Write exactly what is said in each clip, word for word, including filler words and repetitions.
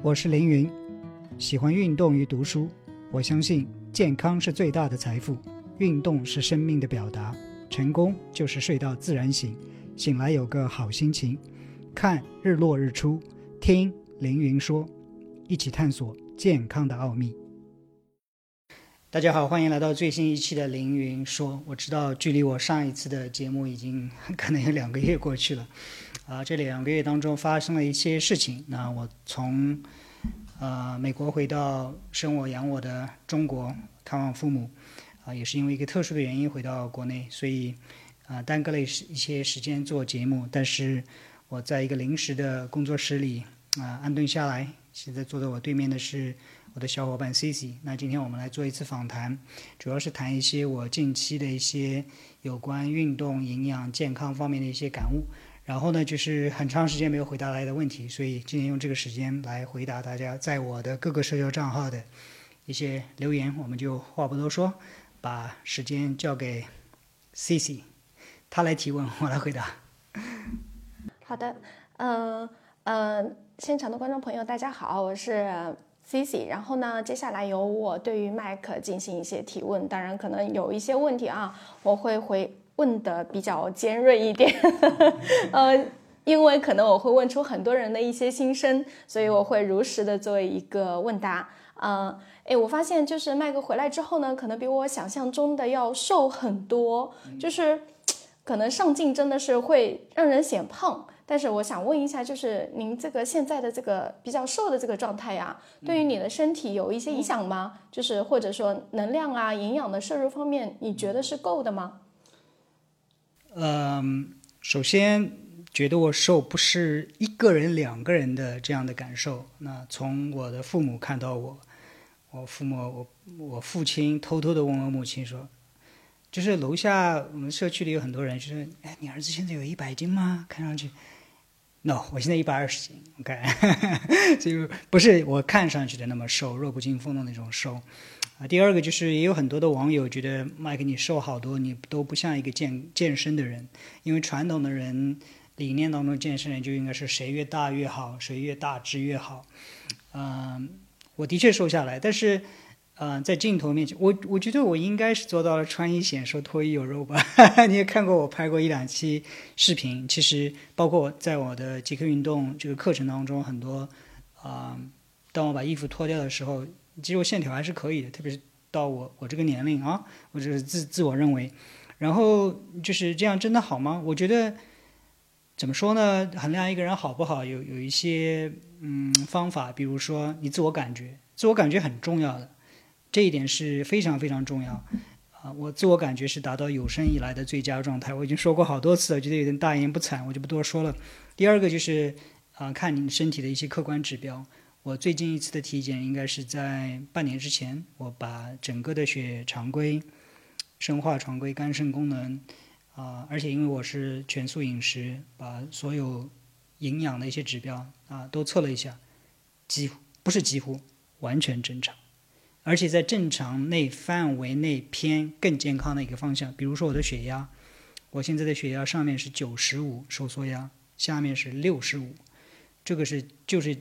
我是凌云，喜欢运动与读书。我相信健康是最大的财富，运动是生命的表达，成功就是睡到自然醒，醒来有个好心情。看日落日出，听凌云说，一起探索健康的奥秘。大家好，欢迎来到最新一期的凌云说。我知道距离我上一次的节目已经可能有两个月过去了啊、呃，这两个月当中发生了一些事情。那我从呃美国回到生我养我的中国看望父母啊、呃，也是因为一个特殊的原因回到国内，所以啊、呃、耽搁了一些时间做节目。但是我在一个临时的工作室里啊、呃、安顿下来，现在坐在我对面的是我的小伙伴 C C。 那今天我们来做一次访谈，主要是谈一些我近期的一些有关运动、营养、健康方面的一些感悟，然后呢就是很长时间没有回答来的问题，所以今天用这个时间来回答大家在我的各个社交账号的一些留言。我们就话不多说，把时间交给 C C， 他来提问，我来回答。 好的，呃呃，现场的观众朋友大家好，我是C C， 然后呢，接下来由我对于麦克进行一些提问，当然可能有一些问题啊，我会回问的比较尖锐一点，呃，因为可能我会问出很多人的一些心声，所以我会如实的做一个问答。呃，哎，我发现就是麦克回来之后呢，可能比我想象中的要瘦很多，就是可能上镜真的是会让人显胖。但是我想问一下，就是您这个现在的这个比较瘦的这个状态呀，对于你的身体有一些影响吗？就是或者说能量啊、营养的摄入方面，你觉得是够的吗？ 嗯，首先觉得我瘦不是一个人、两个人的这样的感受。那从我的父母看到我，我父母，我我父亲偷偷的问我母亲说，就是楼下我们社区里有很多人，就是哎，你儿子现在有一百斤吗？看上去。no， 我现在一百二十斤 ，OK， 所以不是我看上去的那么瘦，弱不禁风的那种瘦。啊，第二个就是也有很多的网友觉得麦克你瘦好多，你都不像一个健健身的人，因为传统的人理念当中，健身人就应该是谁越大越好，谁越大只越好。嗯、呃，我的确瘦下来，但是。嗯、呃，在镜头面前，我我觉得我应该是做到了穿衣显瘦，脱衣有肉吧。你也看过我拍过一两期视频，其实包括在我的极客运动这个课程当中，很多啊、呃，当我把衣服脱掉的时候，肌肉线条还是可以的，特别是到我我这个年龄啊，我这是自自我认为。然后就是这样真的好吗？我觉得怎么说呢？衡量一个人好不好，有有一些嗯方法，比如说你自我感觉，自我感觉很重要的。这一点是非常非常重要啊！我自我感觉是达到有生以来的最佳状态，我已经说过好多次了，觉得有点大言不惭，我就不多说了。第二个就是啊，看你身体的一些客观指标。我最近一次的体检应该是在半年之前，我把整个的血常规、生化常规、肝肾功能啊，而且因为我是全素饮食，把所有营养的一些指标啊都测了一下，几乎不是几乎完全正常。而且在正常内范围内偏更健康的一个方向。比如说我的血压，我现在的血压上面是九十五收缩压，下面是六十五，这个是就是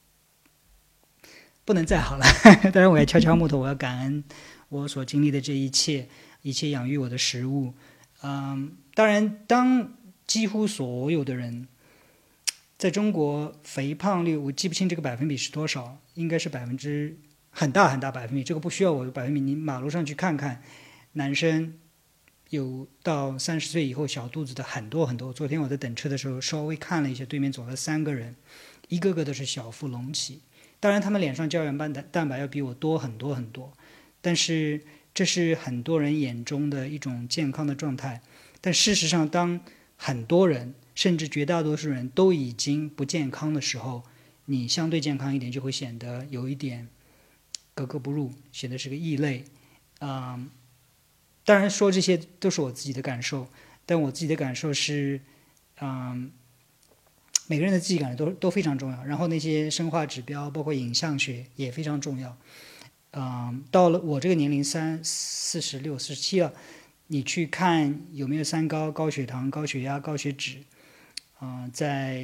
不能再好了。当然我要敲敲木头，我要感恩我所经历的这一切，一切养育我的食物。嗯，当然当几乎所有的人在中国肥胖率，我记不清这个百分比是多少，应该是百分之很大很大百分比，这个不需要我的百分比，你马路上去看看，男生有到三十岁以后小肚子的很多很多。昨天我在等车的时候稍微看了一下，对面走了三个人，一个个都是小腹隆起，当然他们脸上胶原蛋蛋白要比我多很多很多，但是这是很多人眼中的一种健康的状态。但事实上当很多人甚至绝大多数人都已经不健康的时候，你相对健康一点就会显得有一点格格不入，显得是个异类。嗯，当然说这些都是我自己的感受，但我自己的感受是，嗯，每个人的自己感受都都非常重要。然后那些生化指标，包括影像学也非常重要。嗯，到了我这个年龄三四十六、四十七了，你去看有没有三高、高血糖、高血压、高血脂，嗯、呃，在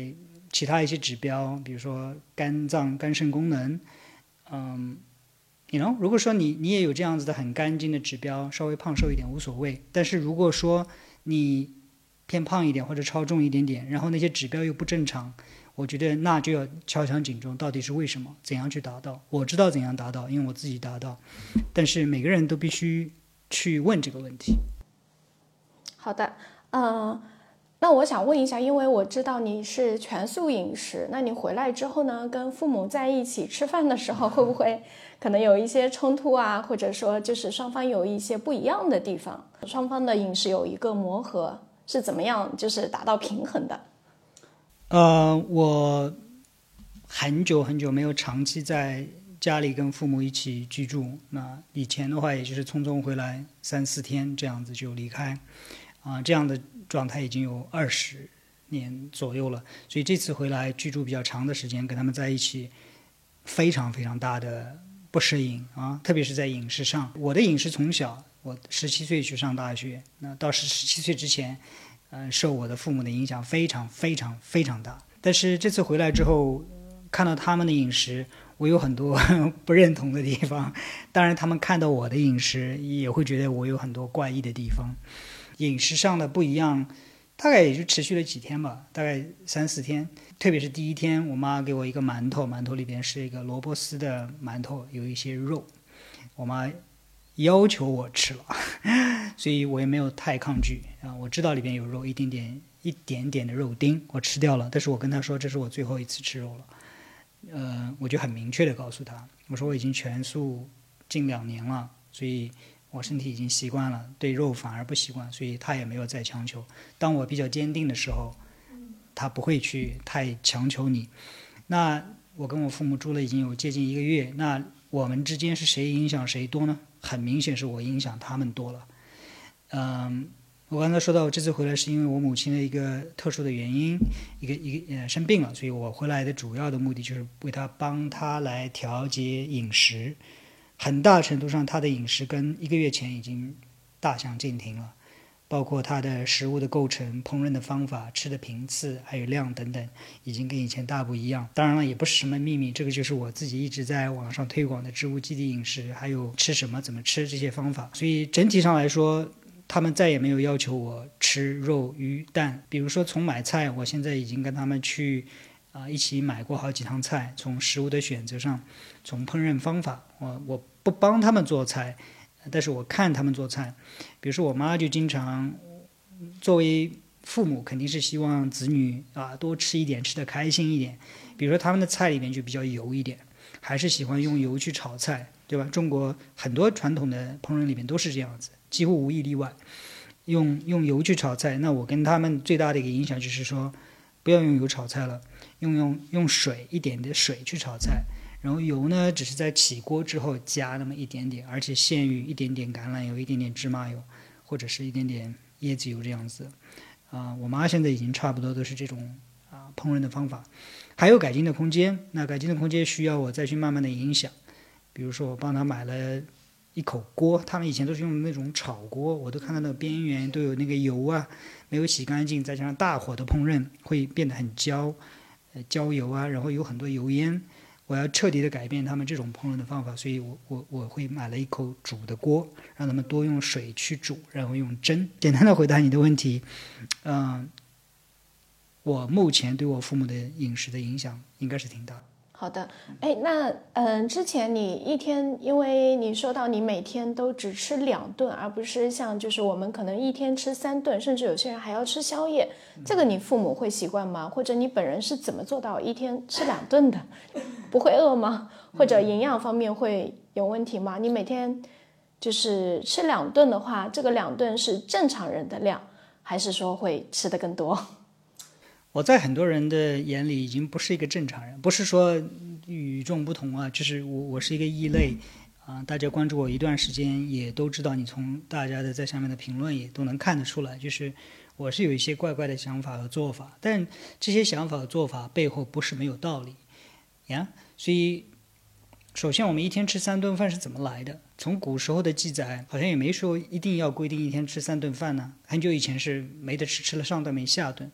其他一些指标，比如说肝脏、肝肾功能，嗯，you know， 如果说你你也有这样子的很干净的指标，稍微胖瘦一点无所谓。但是如果说你偏胖一点或者超重一点点，然后那些指标又不正常，我觉得那就要敲响警钟，到底是为什么？怎样去达到？我知道怎样达到，因为我自己达到，但是每个人都必须去问这个问题。 好的，呃，那我想问一下，因为我知道你是全素饮食，那你回来之后呢，跟父母在一起吃饭的时候，会不会可能有一些冲突啊，或者说就是双方有一些不一样的地方，双方的饮食有一个磨合，是怎么样就是达到平衡的？ 呃，我很久很久没有长期在家里跟父母一起居住，那以前的话也就是匆匆回来三四天这样子就离开，啊、呃，这样的状态已经有二十年左右了，所以这次回来居住比较长的时间，跟他们在一起，非常非常大的不适应啊，特别是在饮食上。我的饮食从小，我十七岁去上大学，那到十十七岁之前。呃，受我的父母的影响非常非常非常大，但是这次回来之后，看到他们的饮食，我有很多不认同的地方。当然，他们看到我的饮食，也会觉得我有很多怪异的地方。饮食上的不一样，大概也就持续了几天吧，大概三四天。特别是第一天，我妈给我一个馒头，馒头里边是一个萝卜丝的馒头，有一些肉，我妈要求我吃了，所以我也没有太抗拒啊。我知道里边有肉，一点点一点点的肉丁，我吃掉了。但是我跟他说这是我最后一次吃肉了，呃，我就很明确的告诉他，我说我已经全素近两年了，所以我身体已经习惯了，对肉反而不习惯，所以他也没有再强求。当我比较坚定的时候，他不会去太强求你。那我跟我父母住了已经有接近一个月，那我们之间是谁影响谁多呢？很明显是我影响他们多了。嗯，我刚才说到这次回来是因为我母亲的一个特殊的原因，一个一个呃生病了，所以我回来的主要的目的就是为她帮她来调节饮食。很大程度上，她的饮食跟一个月前已经大相径庭了。包括它的食物的构成、烹饪的方法、吃的频次还有量等等，已经跟以前大不一样。当然了，也不是什么秘密，这个就是我自己一直在网上推广的植物基地饮食，还有吃什么、怎么吃这些方法。所以整体上来说，他们再也没有要求我吃肉、鱼、蛋。比如说从买菜，我现在已经跟他们去啊、呃、一起买过好几趟菜。从食物的选择上，从烹饪方法，我我不帮他们做菜。但是我看他们做菜，比如说我妈就经常，作为父母肯定是希望子女啊多吃一点，吃得开心一点。比如说他们的菜里面就比较油一点，还是喜欢用油去炒菜，对吧？中国很多传统的烹饪里面都是这样子，几乎无一例外，用用油去炒菜。那我跟他们最大的一个影响就是说，不要用油炒菜了，用用用水一点的水去炒菜。然后油呢，只是在起锅之后加那么一点点，而且限于一点点橄榄油、一点点芝麻油，或者是一点点椰子油这样子。啊、呃，我妈现在已经差不多都是这种啊、呃、烹饪的方法，还有改进的空间。那改进的空间需要我再去慢慢的影响。比如说我帮她买了一口锅，他们以前都是用那种炒锅，我都看到那个边缘都有那个油啊，没有洗干净，再加上大火的烹饪会变得很焦，呃焦油啊，然后有很多油烟。我要彻底的改变他们这种烹饪的方法，所以我我我会买了一口煮的锅，让他们多用水去煮，然后用蒸。简单的回答你的问题，嗯、呃，我目前对我父母的饮食的影响应该是挺大的。 好的，哎，那嗯，之前你一天，因为你说到你每天都只吃两顿，而不是像就是我们可能一天吃三顿，甚至有些人还要吃宵夜，这个你父母会习惯吗？或者你本人是怎么做到一天吃两顿的？不会饿吗？或者营养方面会有问题吗？你每天就是吃两顿的话，这个两顿是正常人的量，还是说会吃得更多？ 我在很多人的眼里已经不是一个正常人，不是说与众不同啊，就是我我是一个异类啊、呃。大家关注我一段时间也都知道，你从大家的在下面的评论也都能看得出来，就是我是有一些怪怪的想法和做法，但这些想法和做法背后不是没有道理呀。所以首先我们一天吃三顿饭是怎么来的？从古时候的记载好像也没说一定要规定一天吃三顿饭呢。很久以前是没得吃，吃了上顿没下顿。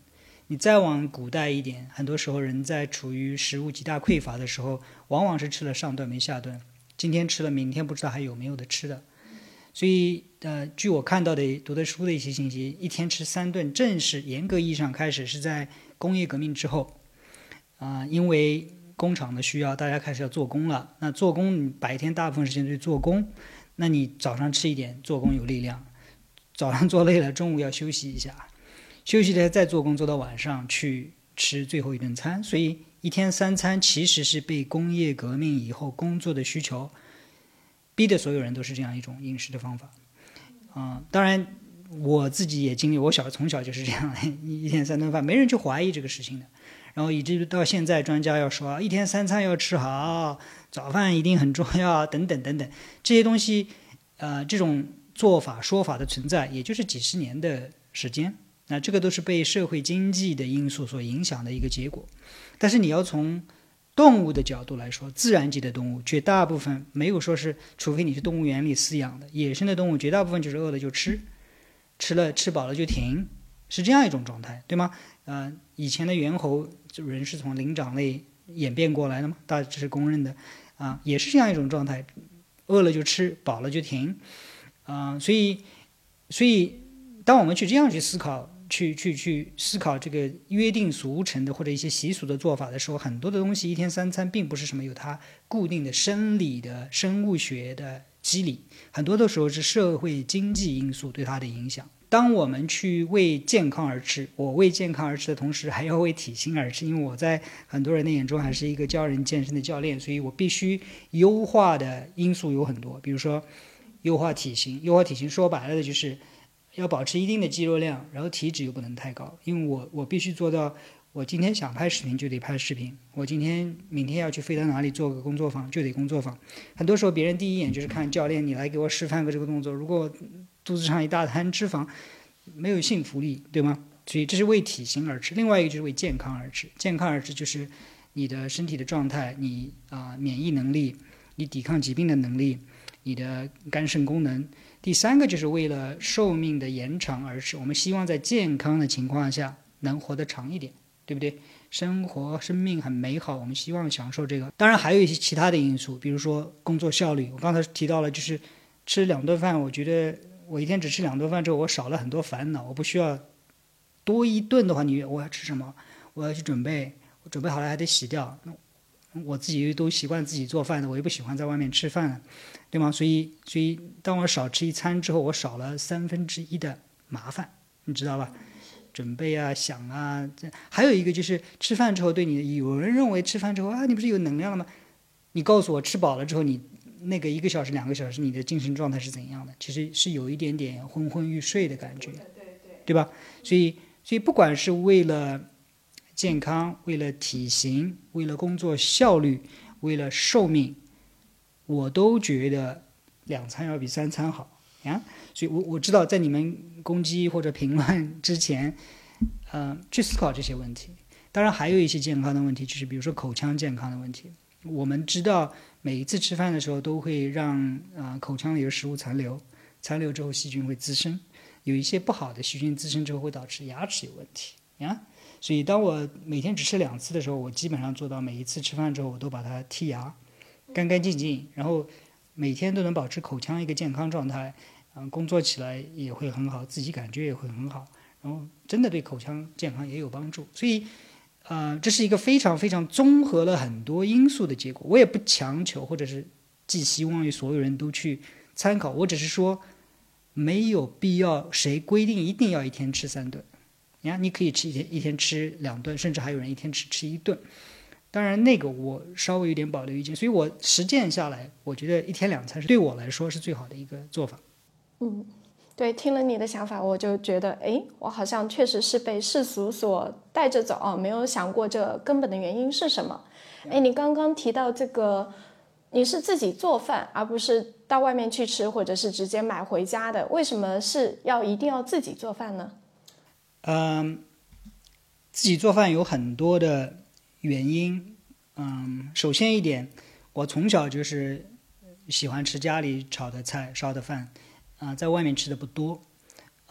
你再往古代一点，很多时候人在处于食物极大匮乏的时候，往往是吃了上顿没下顿，今天吃了明天不知道还有没有的吃的。所以呃，据我看到的读的书的一些信息，一天吃三顿正式严格意义上开始是在工业革命之后啊、呃，因为工厂的需要，大家开始要做工了。那做工，你白天大部分时间去做工，那你早上吃一点，做工有力量。早上做累了，中午要休息一下，休息了再做工，做到晚上去吃最后一顿餐。所以一天三餐其实是被工业革命以后工作的需求逼的，所有人都是这样一种饮食的方法。啊、呃，当然我自己也经历，我小从小就是这样，一天三顿饭，没人去怀疑这个事情的。然后以至于到现在，专家要说一天三餐要吃好，早饭一定很重要，等等等等，这些东西，呃，这种做法说法的存在，也就是几十年的时间。那这个都是被社会经济的因素所影响的一个结果。但是你要从动物的角度来说，自然界的动物绝大部分没有说是，除非你是动物园里饲养的野生的动物，绝大部分就是饿了就吃，吃了吃饱了就停，是这样一种状态，对吗？呃，以前的猿猴人是从灵长类演变过来的嘛，大致是公认的啊，也是这样一种状态，饿了就吃，饱了就停啊，所以，所以当我们去这样去思考，去去去思考这个约定俗成的或者一些习俗的做法的时候，很多的东西一天三餐并不是什么有它固定的生理的生物学的机理，很多的时候是社会经济因素对它的影响。当我们去为健康而吃，我为健康而吃的同时还要为体型而吃，因为我在很多人的眼中还是一个教人健身的教练，所以我必须优化的因素有很多，比如说优化体型，优化体型说白了的就是要保持一定的肌肉量，然后体脂又不能太高，因为我我必须做到，我今天想拍视频就得拍视频，我今天明天要去飞到哪里做个工作坊就得工作坊。很多时候别人第一眼就是看教练你来给我示范个这个动作，如果肚子上一大滩脂肪，没有信服力，对吗？所以这是为体型而吃。另外一个就是为健康而吃，健康而吃就是你的身体的状态，你啊、呃、免疫能力，你抵抗疾病的能力，你的肝肾功能。第三个就是为了寿命的延长而吃，我们希望在健康的情况下能活得长一点，对不对？生活生命很美好，我们希望享受这个。当然还有一些其他的因素，比如说工作效率，我刚才提到了，就是吃两顿饭，我觉得我一天只吃两顿饭之后，我少了很多烦恼，我不需要多一顿的话，你我要吃什么？我要去准备，我准备好了还得洗掉。我自己都习惯自己做饭的，我也不喜欢在外面吃饭了，对吗？所以，所以当我少吃一餐之后，我少了三分之一的麻烦，你知道吧？准备啊，想啊，这还有一个就是吃饭之后对你，有人认为吃饭之后啊，你不是有能量了吗？你告诉我吃饱了之后，你那个一个小时、两个小时，你的精神状态是怎样的？其实是有一点点昏昏欲睡的感觉，对吧？所以，所以不管是为了健康，为了体型，为了工作效率，为了寿命，我都觉得两餐要比三餐好呀。所以我我知道在你们攻击或者评论之前，呃，去思考这些问题。当然还有一些健康的问题，就是比如说口腔健康的问题。我们知道每一次吃饭的时候都会让、呃、口腔里有食物残留，残留之后细菌会滋生，有一些不好的细菌滋生之后会导致牙齿有问题呀。所以当我每天只吃两次的时候，我基本上做到每一次吃饭之后我都把它剔牙干干净净，然后每天都能保持口腔一个健康状态，嗯，工作起来也会很好，自己感觉也会很好，然后真的对口腔健康也有帮助。所以呃，这是一个非常非常综合了很多因素的结果。我也不强求或者是寄希望于所有人都去参考，我只是说没有必要谁规定一定要一天吃三顿，你看你可以吃一天一天吃两顿，甚至还有人一天只吃一顿。当然那个我稍微有点保留意见，所以我实践下来，我觉得一天两餐是对我来说是最好的一个做法。 嗯，对，听了你的想法，我就觉得，哎，我好像确实是被世俗所带着走啊，没有想过这根本的原因是什么。哎，你刚刚提到这个，你是自己做饭，而不是到外面去吃，或者是直接买回家的，为什么是要一定要自己做饭呢？ 嗯，自己做饭有很多的原因。嗯，首先一点，我从小就是喜欢吃家里炒的菜、烧的饭，啊、呃，在外面吃的不多。啊、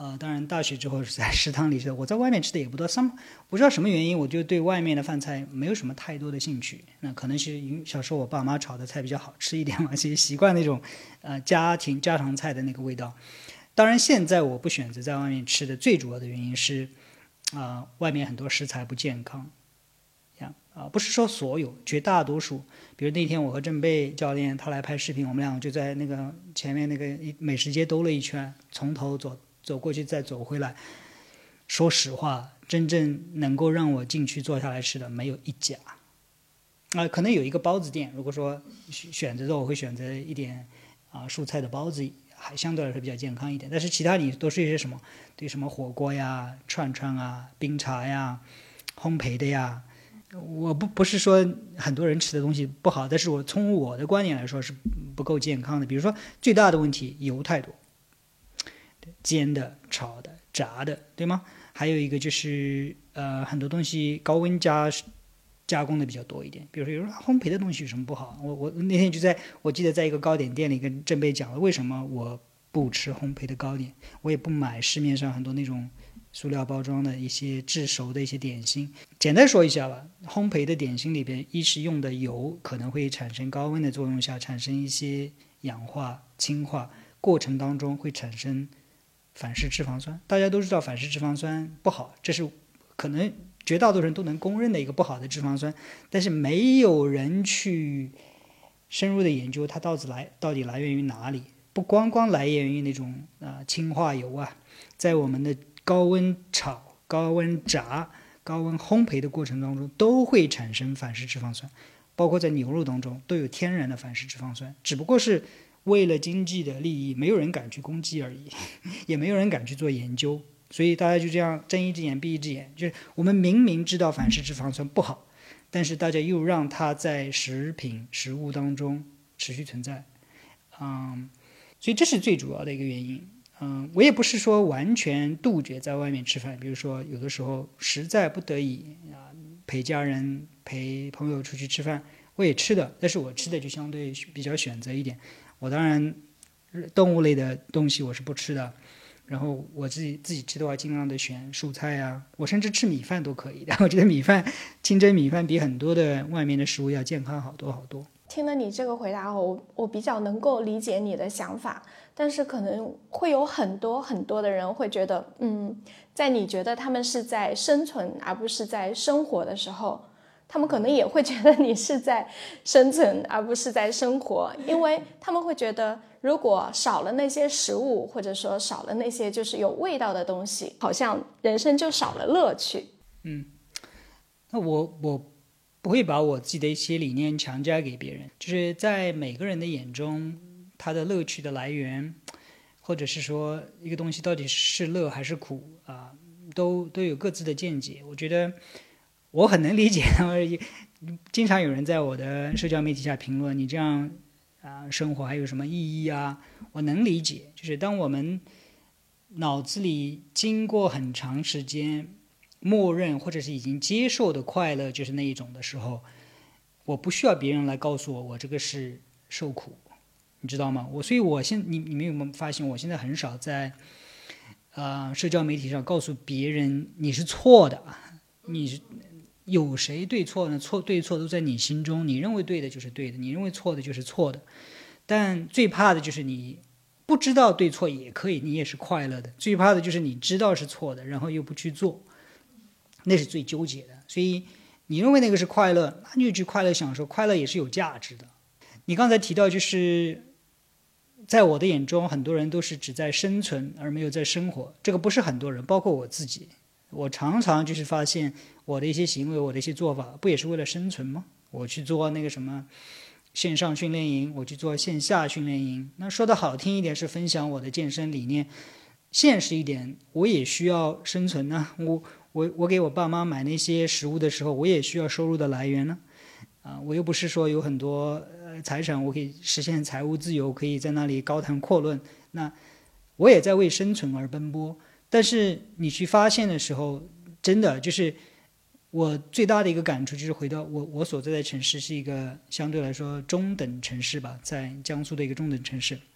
呃，当然大学之后是在食堂里吃的，我在外面吃的也不多。some 不知道什么原因，我就对外面的饭菜没有什么太多的兴趣。那可能是因为小时候我爸妈炒的菜比较好吃一点嘛，所以习惯那种呃家庭家常菜的那个味道。当然现在我不选择在外面吃的最主要的原因是，啊、呃，外面很多食材不健康。啊，不是说所有，绝大多数。比如那天我和郑贝教练他来拍视频，我们两个就在那个前面那个美食街兜了一圈，从头走走过去再走回来。说实话，真正能够让我进去坐下来吃的没有一家。啊、呃，可能有一个包子店，如果说选择的我会选择一点啊、呃、蔬菜的包子，还相对来说比较健康一点。但是其他你都是一些什么，对什么火锅呀、串串啊、冰茶呀、烘焙的呀。我不不是说很多人吃的东西不好，但是我从我的观点来说是不够健康的。比如说最大的问题，油太多，煎的、炒的、炸的，对吗？还有一个就是呃很多东西高温加加工的比较多一点。比如说有人烘焙的东西有什么不好？我我那天就在我记得在一个糕点店里跟郑贝讲了为什么我不吃烘焙的糕点，我也不买市面上很多那种塑料包装的一些制熟的一些点心。简单说一下吧，烘焙的点心里边，一是用的油可能会产生高温的作用下产生一些氧化氢化，过程当中会产生反式脂肪酸。大家都知道反式脂肪酸不好，这是可能绝大多数人都能公认的一个不好的脂肪酸，但是没有人去深入的研究它到底来到底来源于哪里。不光光来源于那种啊、呃、氢化油啊，在我们的高温炒、高温炸、高温烘焙的过程当中，都会产生反式脂肪酸，包括在牛肉当中都有天然的反式脂肪酸，只不过是为了经济的利益，没有人敢去攻击而已，也没有人敢去做研究，所以大家就这样睁一只眼闭一只眼。就是我们明明知道反式脂肪酸不好，但是大家又让它在食品、食物当中持续存在，嗯，所以这是最主要的一个原因。嗯，我也不是说完全杜绝在外面吃饭，比如说有的时候实在不得已啊，陪家人陪朋友出去吃饭，我也吃的，但是我吃的就相对比较选择一点。我当然动物类的东西我是不吃的，然后我自己自己吃的话，尽量的选蔬菜啊，我甚至吃米饭都可以的。我觉得米饭清蒸米饭比很多的外面的食物要健康好多好多。 听了你这个回答后，我我比较能够理解你的想法，但是可能会有很多很多的人会觉得，嗯，在你觉得他们是在生存而不是在生活的时候，他们可能也会觉得你是在生存而不是在生活，因为他们会觉得如果少了那些食物，或者说少了那些就是有味道的东西，好像人生就少了乐趣。 嗯，那我我不会把我自己的一些理念强加给别人，就是在每个人的眼中，他的乐趣的来源，或者是说一个东西到底是乐还是苦啊，都都有各自的见解。我觉得我很能理解，经常有人在我的社交媒体下评论你这样啊生活还有什么意义啊？我能理解，就是当我们脑子里经过很长时间默认或者是已经接受的快乐就是那一种的时候，我不需要别人来告诉我我这个是受苦，你知道吗？我所以我现你你们有没有发现我现在很少在呃社交媒体上告诉别人你是错的，你是有谁对错呢？错对错都在你心中，你认为对的就是对的，你认为错的就是错的。但最怕的就是你不知道对错也可以，你也是快乐的。最怕的就是你知道是错的，然后又不去做，那是最纠结的。所以你认为那个是快乐，那你就去快乐享受，快乐也是有价值的。你刚才提到就是在我的眼中很多人都是只在生存而没有在生活，这个不是很多人，包括我自己，我常常就是发现我的一些行为，我的一些做法不也是为了生存吗？我去做那个什么线上训练营，我去做线下训练营，那说的好听一点是分享我的健身理念，现实一点我也需要生存呢、啊、我我我给我爸妈买那些食物的时候，我也需要收入的来源呢、啊。我又不是说有很多呃财产，我可以实现财务自由，可以在那里高谈阔论。那我也在为生存而奔波。但是你去发现的时候，真的就是我最大的一个感触，就是回到我我所在的城市是一个相对来说中等城市吧，在江苏的一个中等城市。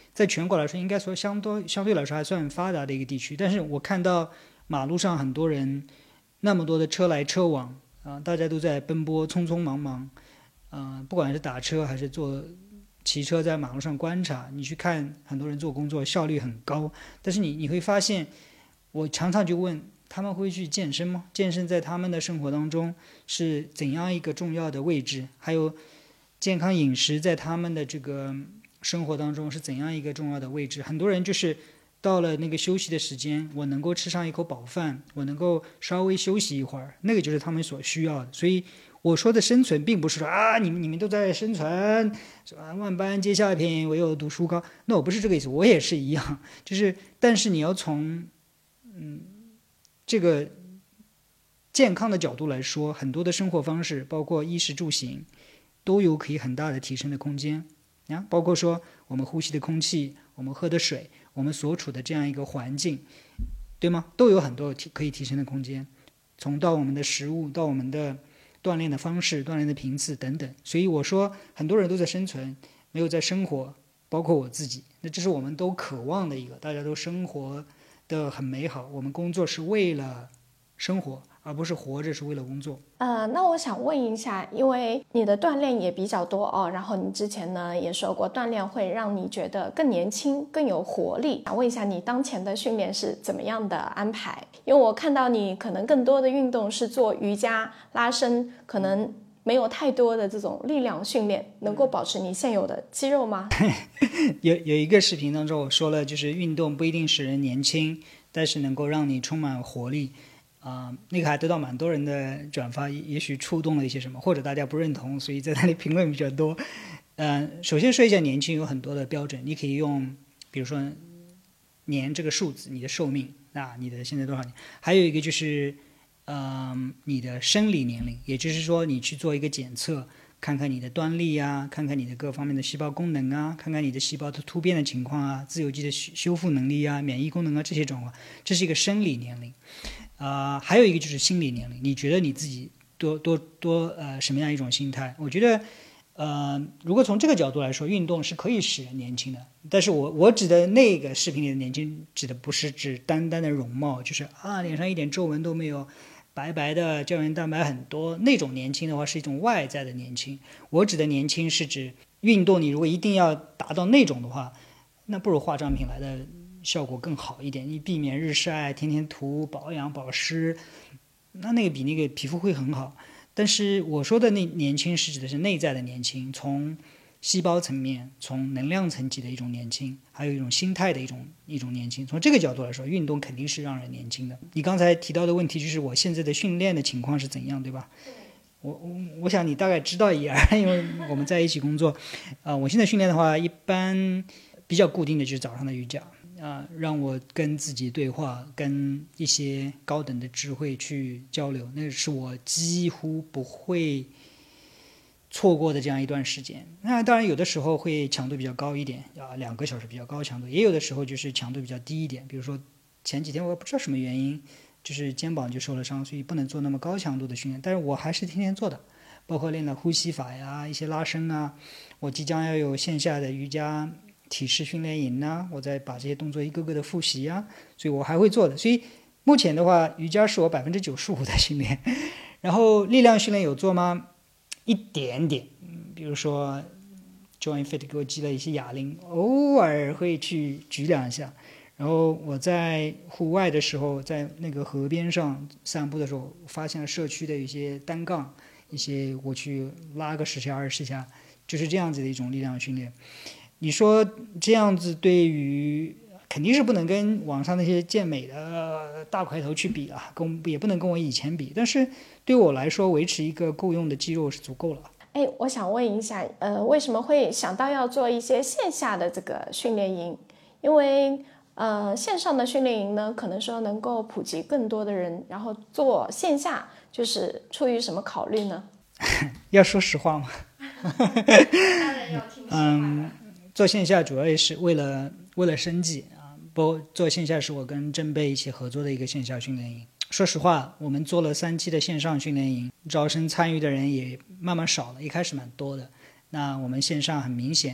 在全国来说应该说相对相对来说还算发达的一个地区，但是我看到马路上很多人，那么多的车来车往啊、呃，大家都在奔波，匆匆忙忙啊、呃，不管是打车还是坐骑车在马路上观察，你去看很多人做工作效率很高，但是你你会发现，我常常就问他们会去健身吗？健身在他们的生活当中是怎样一个重要的位置？还有健康饮食在他们的这个生活当中是怎样一个重要的位置？很多人就是到了那个休息的时间，我能够吃上一口饱饭，我能够稍微休息一会儿，那个就是他们所需要的。所以我说的生存并不是说啊，你们你们都在生存，万般皆下品，唯有读书高。那我不是这个意思，我也是一样，就是但是你要从嗯。这个健康的角度来说，很多的生活方式，包括衣食住行，都有可以很大的提升的空间啊。包括说我们呼吸的空气，我们喝的水，我们所处的这样一个环境，对吗？都有很多可以提升的空间。从到我们的食物，到我们的锻炼的方式、锻炼的频次等等。所以我说，很多人都在生存，没有在生活，包括我自己。那这是我们都渴望的一个，大家都生活的很美好，我们工作是为了生活，而不是活着是为了工作。 呃，那我想问一下，因为你的锻炼也比较多哦，然后你之前呢也说过，锻炼会让你觉得更年轻、更有活力。想问一下，你当前的训练是怎么样的安排？因为我看到你可能更多的运动是做瑜伽、拉伸，可能没有太多的这种力量训练，能够保持你现有的肌肉吗？ 有有一个视频当中我说了，就是运动不一定使人年轻，但是能够让你充满活力啊、呃，那个还得到蛮多人的转发，也许触动了一些什么，或者大家不认同，所以在那里评论比较多。嗯、呃，首先说一下年轻有很多的标准，你可以用比如说年这个数字，你的寿命啊，你的现在多少年？还有一个就是嗯，你的生理年龄，也就是说你去做一个检测，看看你的端粒啊，看看你的各方面的细胞功能啊，看看你的细胞的突变的情况啊，自由基的修复能力啊，免疫功能啊，这些状况，这是一个生理年龄。啊、呃，还有一个就是心理年龄，你觉得你自己多多多呃什么样一种心态？我觉得呃，如果从这个角度来说，运动是可以使人年轻的。但是我我指的那个视频里的年轻，指的不是指单单的容貌，就是啊脸上一点皱纹都没有，白白的，胶原蛋白很多，那种年轻的话是一种外在的年轻。我指的年轻是指运动，你如果一定要达到那种的话，那不如化妆品来的效果更好一点。你避免日晒，天天涂保养保湿，那那个比那个皮肤会很好。但是我说的那年轻是指的是内在的年轻，从细胞层面，从能量层级的一种年轻，还有一种心态的一种一种年轻。从这个角度来说，运动肯定是让人年轻的。你刚才提到的问题就是我现在的训练的情况是怎样，对吧？我我我想你大概知道一二，因为我们在一起工作。啊、呃，我现在训练的话，一般比较固定的就是早上的瑜伽。啊、呃，让我跟自己对话，跟一些高等的智慧去交流，那是我几乎不会错过的这样一段时间。那当然有的时候会强度比较高一点啊，两个小时比较高强度，也有的时候就是强度比较低一点。比如说前几天我不知道什么原因，就是肩膀就受了伤，所以不能做那么高强度的训练，但是我还是天天做的，包括练了呼吸法呀，一些拉伸啊。我即将要有线下的瑜伽体式训练营呢，我再把这些动作一个个的复习啊，所以我还会做的。所以目前的话，瑜伽是我百分之九十五的训练。然后力量训练有做吗？一点点，比如说 Join Fit 给我寄了一些哑铃，偶尔会去举两下。然后我在户外的时候，在那个河边上散步的时候，发现了社区的一些单杠，一些我去拉个十下二十下，就是这样子的一种力量训练。你说这样子对于肯定是不能跟网上那些健美的大块头去比了，跟也不能跟我以前比，但是对我来说维持一个够用的肌肉是足够了。 哎，我想问一下，呃，为什么会想到要做一些线下的这个训练营？因为呃，线上的训练营呢，可能说能够普及更多的人，然后做线下，就是出于什么考虑呢？ 要说实话吗？嗯，做线下主要也是为了为了生计啊。不，做线下是我跟正贝一起合作的一个线下训练营。说实话，我们做了三期的线上训练营，招生参与的人也慢慢少了，一开始蛮多的。那我们线上很明显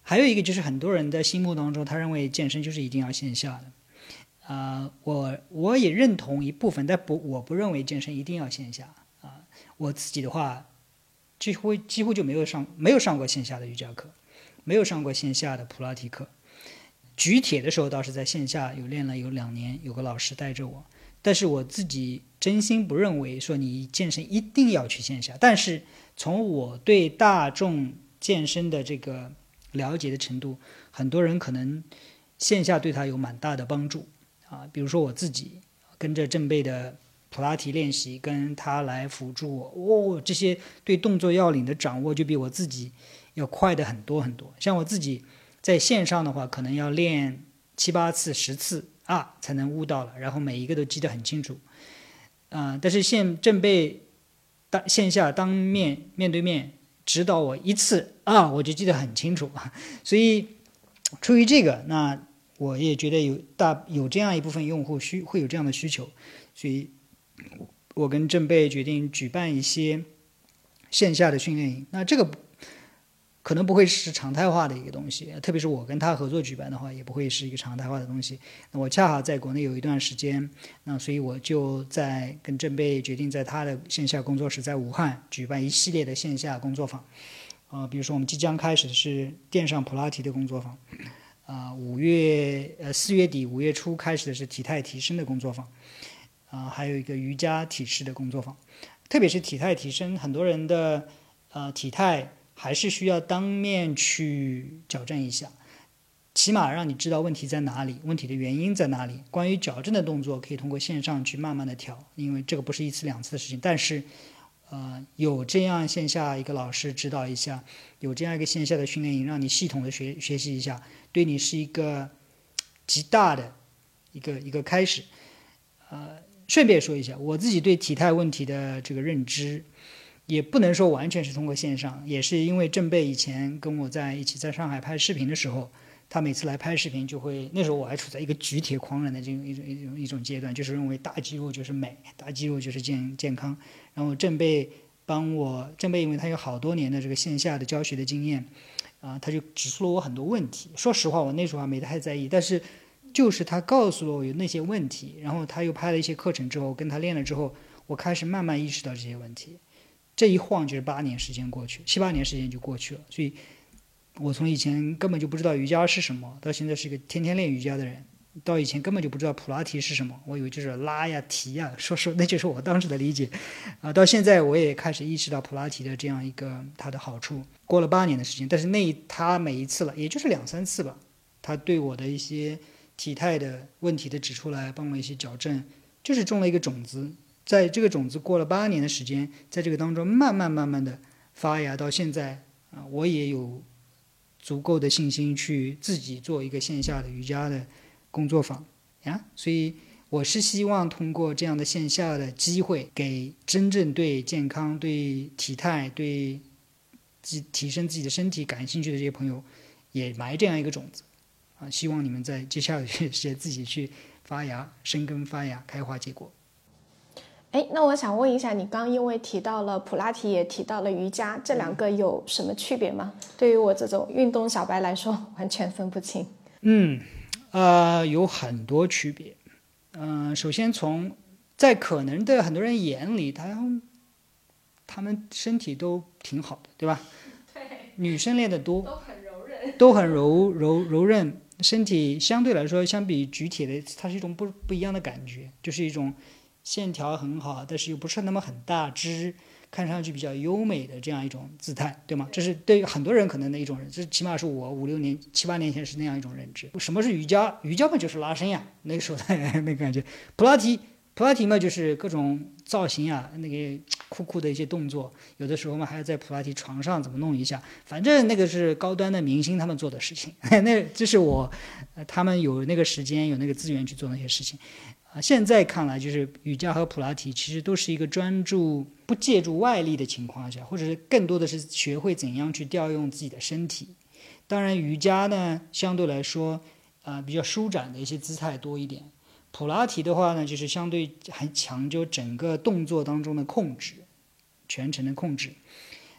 还有一个就是很多人的心目当中，他认为健身就是一定要线下的。啊、呃，我我也认同一部分，但不，我不认为健身一定要线下啊、呃。我自己的话，几乎几乎就没有上没有上过线下的瑜伽课，没有上过线下的普拉提课。举铁的时候倒是在线下有练了有两年，有个老师带着我。但是我自己真心不认为说你健身一定要去线下。但是从我对大众健身的这个了解的程度，很多人可能线下对他有蛮大的帮助啊。比如说我自己跟着正贝的普拉提练习，跟他来辅助我，哦，这些对动作要领的掌握就比我自己要快的很多很多。像我自己在线上的话，可能要练七八次、十次啊才能悟到了，然后每一个都记得很清楚啊、呃。但是现正贝当线下当面面对面指导我一次啊，我就记得很清楚。所以出于这个，那我也觉得有大有这样一部分用户需会有这样的需求，所以我跟正贝决定举办一些线下的训练营。那这个可能不会是常态化的一个东西，特别是我跟他合作举办的话，也不会是一个常态化的东西。那我恰好在国内有一段时间，那所以我就在跟正贝决定在他的线下工作室在武汉举办一系列的线下工作坊。呃，比如说我们即将开始的是电上普拉提的工作坊，啊、呃，五月呃四月底五月初开始的是体态提升的工作坊，啊、呃，还有一个瑜伽体式的工作坊。特别是体态提升，很多人的呃体态还是需要当面去矫正一下，起码让你知道问题在哪里，问题的原因在哪里。关于矫正的动作，可以通过线上去慢慢的调，因为这个不是一次两次的事情。但是，呃，有这样线下一个老师指导一下，有这样一个线下的训练营，让你系统的学学习一下，对你是一个极大的一个一个开始。呃，顺便说一下，我自己对体态问题的这个认知，也不能说完全是通过线上，也是因为正贝以前跟我在一起在上海拍视频的时候，他每次来拍视频就会，那时候我还处在一个举铁狂人的这种一种一种一种阶段，就是认为大肌肉就是美，大肌肉就是健健康。然后正贝帮我，正贝因为他有好多年的这个线下的教学的经验，啊、呃，他就指出了我很多问题。说实话，我那时候还没太在意，但是就是他告诉了我有那些问题，然后他又拍了一些课程之后，跟他练了之后，我开始慢慢意识到这些问题。这一晃就是八年时间过去，七八年时间就过去了。所以我从以前根本就不知道瑜伽是什么，到现在是一个天天练瑜伽的人，到以前根本就不知道普拉提是什么，我以为就是拉呀提呀，说说那就是我当时的理解啊。到现在我也开始意识到普拉提的这样一个它的好处。过了八年的时间，但是那他每一次了，也就是两三次吧，他对我的一些体态的问题的指出来，帮我一些矫正，就是种了一个种子。在这个种子过了八年的时间，在这个当中慢慢慢慢的发芽，到现在啊，我也有足够的信心去自己做一个线下的瑜伽的工作坊呀。所以我是希望通过这样的线下的机会，给真正对健康、对体态、对自提升自己的身体感兴趣的这些朋友，也埋这样一个种子啊。希望你们在接下来的时间自己去发芽、生根发芽、开花结果。 哎，那我想问一下，你刚因为提到了普拉提，也提到了瑜伽，这两个有什么区别吗？对于我这种运动小白来说，完全分不清。 嗯，呃，有很多区别。嗯、呃，首先从在可能的很多人眼里，他他们身体都挺好的，对吧？ 对， 女生练得多， 都很柔韧， 都很柔柔柔韧，身体相对来说，相比举铁的，它是一种不不一样的感觉，就是一种线条很好，但是又不是那么很大只，看上去比较优美的这样一种姿态，对吗？这是对于很多人可能的一种认知，这起码是我五六年、七八年前是那样一种认知。什么是瑜伽？瑜伽嘛就是拉伸呀，那个时候的那个感觉。普拉提，普拉提嘛就是各种造型啊，那个酷酷的一些动作，有的时候嘛还要在普拉提床上怎么弄一下，反正那个是高端的明星他们做的事情。那这是我，呃，他们有那个时间有那个资源去做那些事情。现在看来，就是瑜伽和普拉提其实都是一个专注不借助外力的情况下，或者是更多的是学会怎样去调用自己的身体。当然瑜伽呢相对来说呃比较舒展的一些姿态多一点，普拉提的话呢就是相对还强究整个动作当中的控制，全程的控制。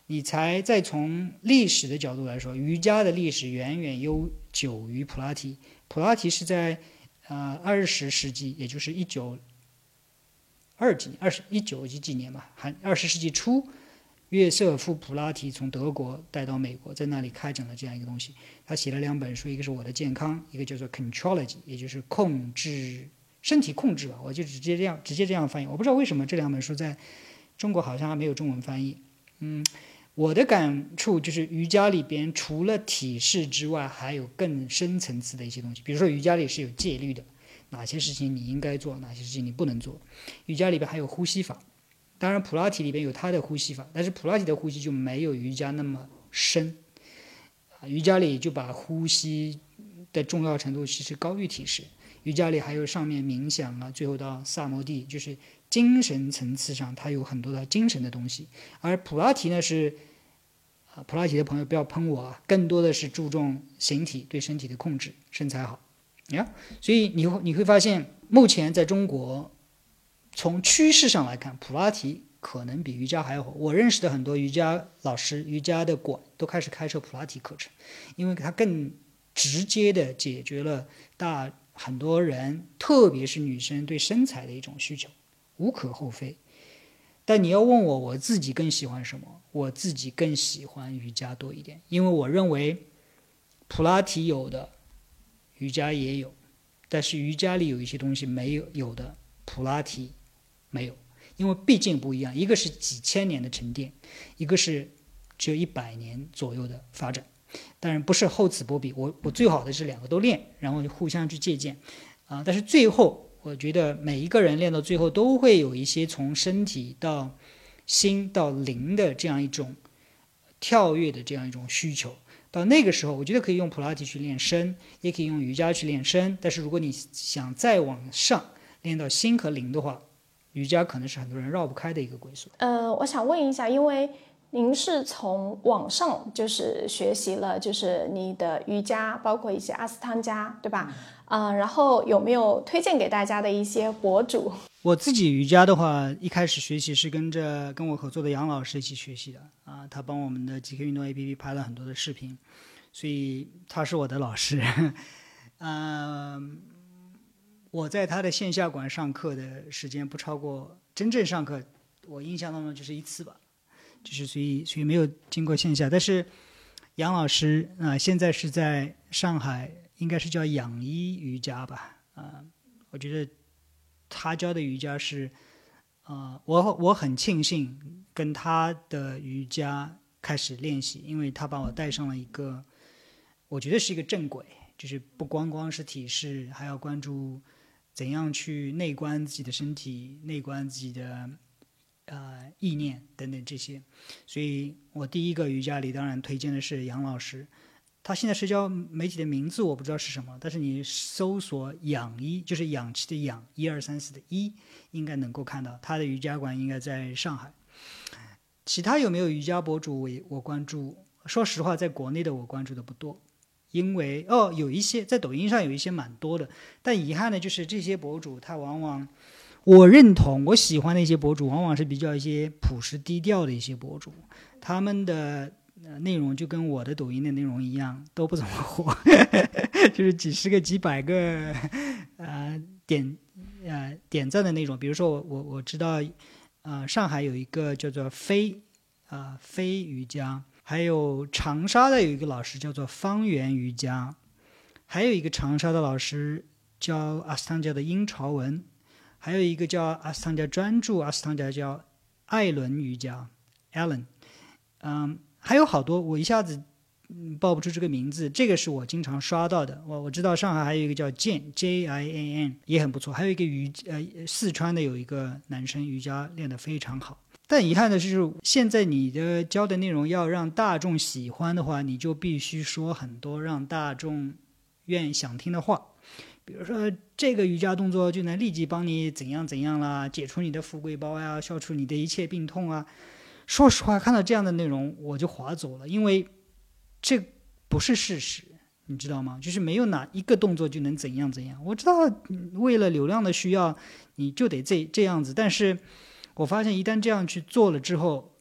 你才再从历史的角度来说，瑜伽的历史远远悠久于普拉提。普拉提是在呃二十世纪，也就是一九二几二十一九几几年吧，还二十世纪初，约瑟夫普拉提从德国带到美国，在那里开展了这样一个东西。他写了两本书，一个是我的健康，一个叫做 Contrology， 也就是控制身体控制吧，我就直接这样直接这样翻译。我不知道为什么这两本书在中国好像还没有中文翻译。嗯，我的感触就是瑜伽里边除了体式之外，还有更深层次的一些东西。比如说瑜伽里是有戒律的，哪些事情你应该做，哪些事情你不能做。瑜伽里边还有呼吸法，当然普拉提里边有它的呼吸法，但是普拉提的呼吸就没有瑜伽那么深。瑜伽里就把呼吸的重要程度其实高于体式。瑜伽里还有上面冥想啊，最后到萨摩地，就是精神层次上它有很多的精神的东西。而普拉提呢是啊，普拉提的朋友不要喷我啊，更多的是注重形体对身体的控制，身材好呀。所以你会你会发现，目前在中国从趋势上来看，普拉提可能比瑜伽还要火。我认识的很多瑜伽老师、瑜伽的馆都开始开设普拉提课程，因为它更直接的解决了大很多人，特别是女生对身材的一种需求，无可厚非。但你要问我，我自己更喜欢什么？我自己更喜欢瑜伽多一点，因为我认为普拉提有的，瑜伽也有，但是瑜伽里有一些东西没有有的，普拉提没有，因为毕竟不一样，一个是几千年的沉淀，一个是只有一百年左右的发展。当然不是厚此薄彼，我我最好的是两个都练，然后互相去借鉴啊。但是最后我觉得每一个人练到最后都会有一些从身体到心到灵的这样一种跳跃的这样一种需求。到那个时候我觉得可以用普拉提去练身，也可以用瑜伽去练身，但是如果你想再往上练到心和灵的话，瑜伽可能是很多人绕不开的一个归宿。 呃，我想问一下，因为您是从网上就是学习了，就是你的瑜伽，包括一些阿斯汤加，对吧？嗯、呃，然后有没有推荐给大家的一些博主？ 我自己瑜伽的话，一开始学习是跟着跟我合作的杨老师一起学习的啊，他帮我们的极客运动 A P P 拍了很多的视频，所以他是我的老师。嗯，我在他的线下馆上课的时间不超过，真正上课我印象当中就是一次吧。就是所以所以没有经过线下，但是杨老师啊、呃，现在是在上海，应该是叫养一瑜伽吧啊、呃，我觉得他教的瑜伽是啊、呃，我我很庆幸跟他的瑜伽开始练习，因为他把我带上了一个，我觉得是一个正轨，就是不光光是体式，还要关注怎样去内观自己的身体，内观自己的。呃，意念等等这些，所以我第一个瑜伽里当然推荐的是杨老师，他现在社交媒体的名字我不知道是什么，但是你搜索养一，就是氧气的氧，一二三四的一，应该能够看到他的瑜伽馆应该在上海。其他有没有瑜伽博主我我关注？说实话，在国内的我关注的不多，因为哦有一些在抖音上有一些蛮多的，但遗憾的就是这些博主他往往。我认同，我喜欢的一些博主往往是比较一些朴实低调的一些博主，他们的、呃、内容就跟我的抖音的内容一样，都不怎么火，就是几十个、几百个呃点呃点赞的那种。比如说我我我知道，呃上海有一个叫做飞啊、呃、飞瑜伽，还有长沙的有一个老师叫做方圆瑜伽，还有一个长沙的老师教阿斯汤加的殷朝文。还有一个叫阿斯汤加专注，阿斯汤加叫艾伦瑜伽 Alan， 嗯，还有好多我一下子报不出这个名字，这个是我经常刷到的。我我知道上海还有一个叫健 J I A N 也很不错，还有一个瑜呃四川的有一个男生瑜伽练得非常好。但遗憾的是，现在你的教的内容要让大众喜欢的话，你就必须说很多让大众愿意想听的话。比如说这个瑜伽动作就能立即帮你怎样怎样啦，解除你的富贵包呀，消除你的一切病痛啊。说实话，看到这样的内容我就划走了，因为这不是事实，你知道吗？就是没有哪一个动作就能怎样怎样。我知道为了流量的需要你就得这这样子，但是我发现一旦这样去做了之后，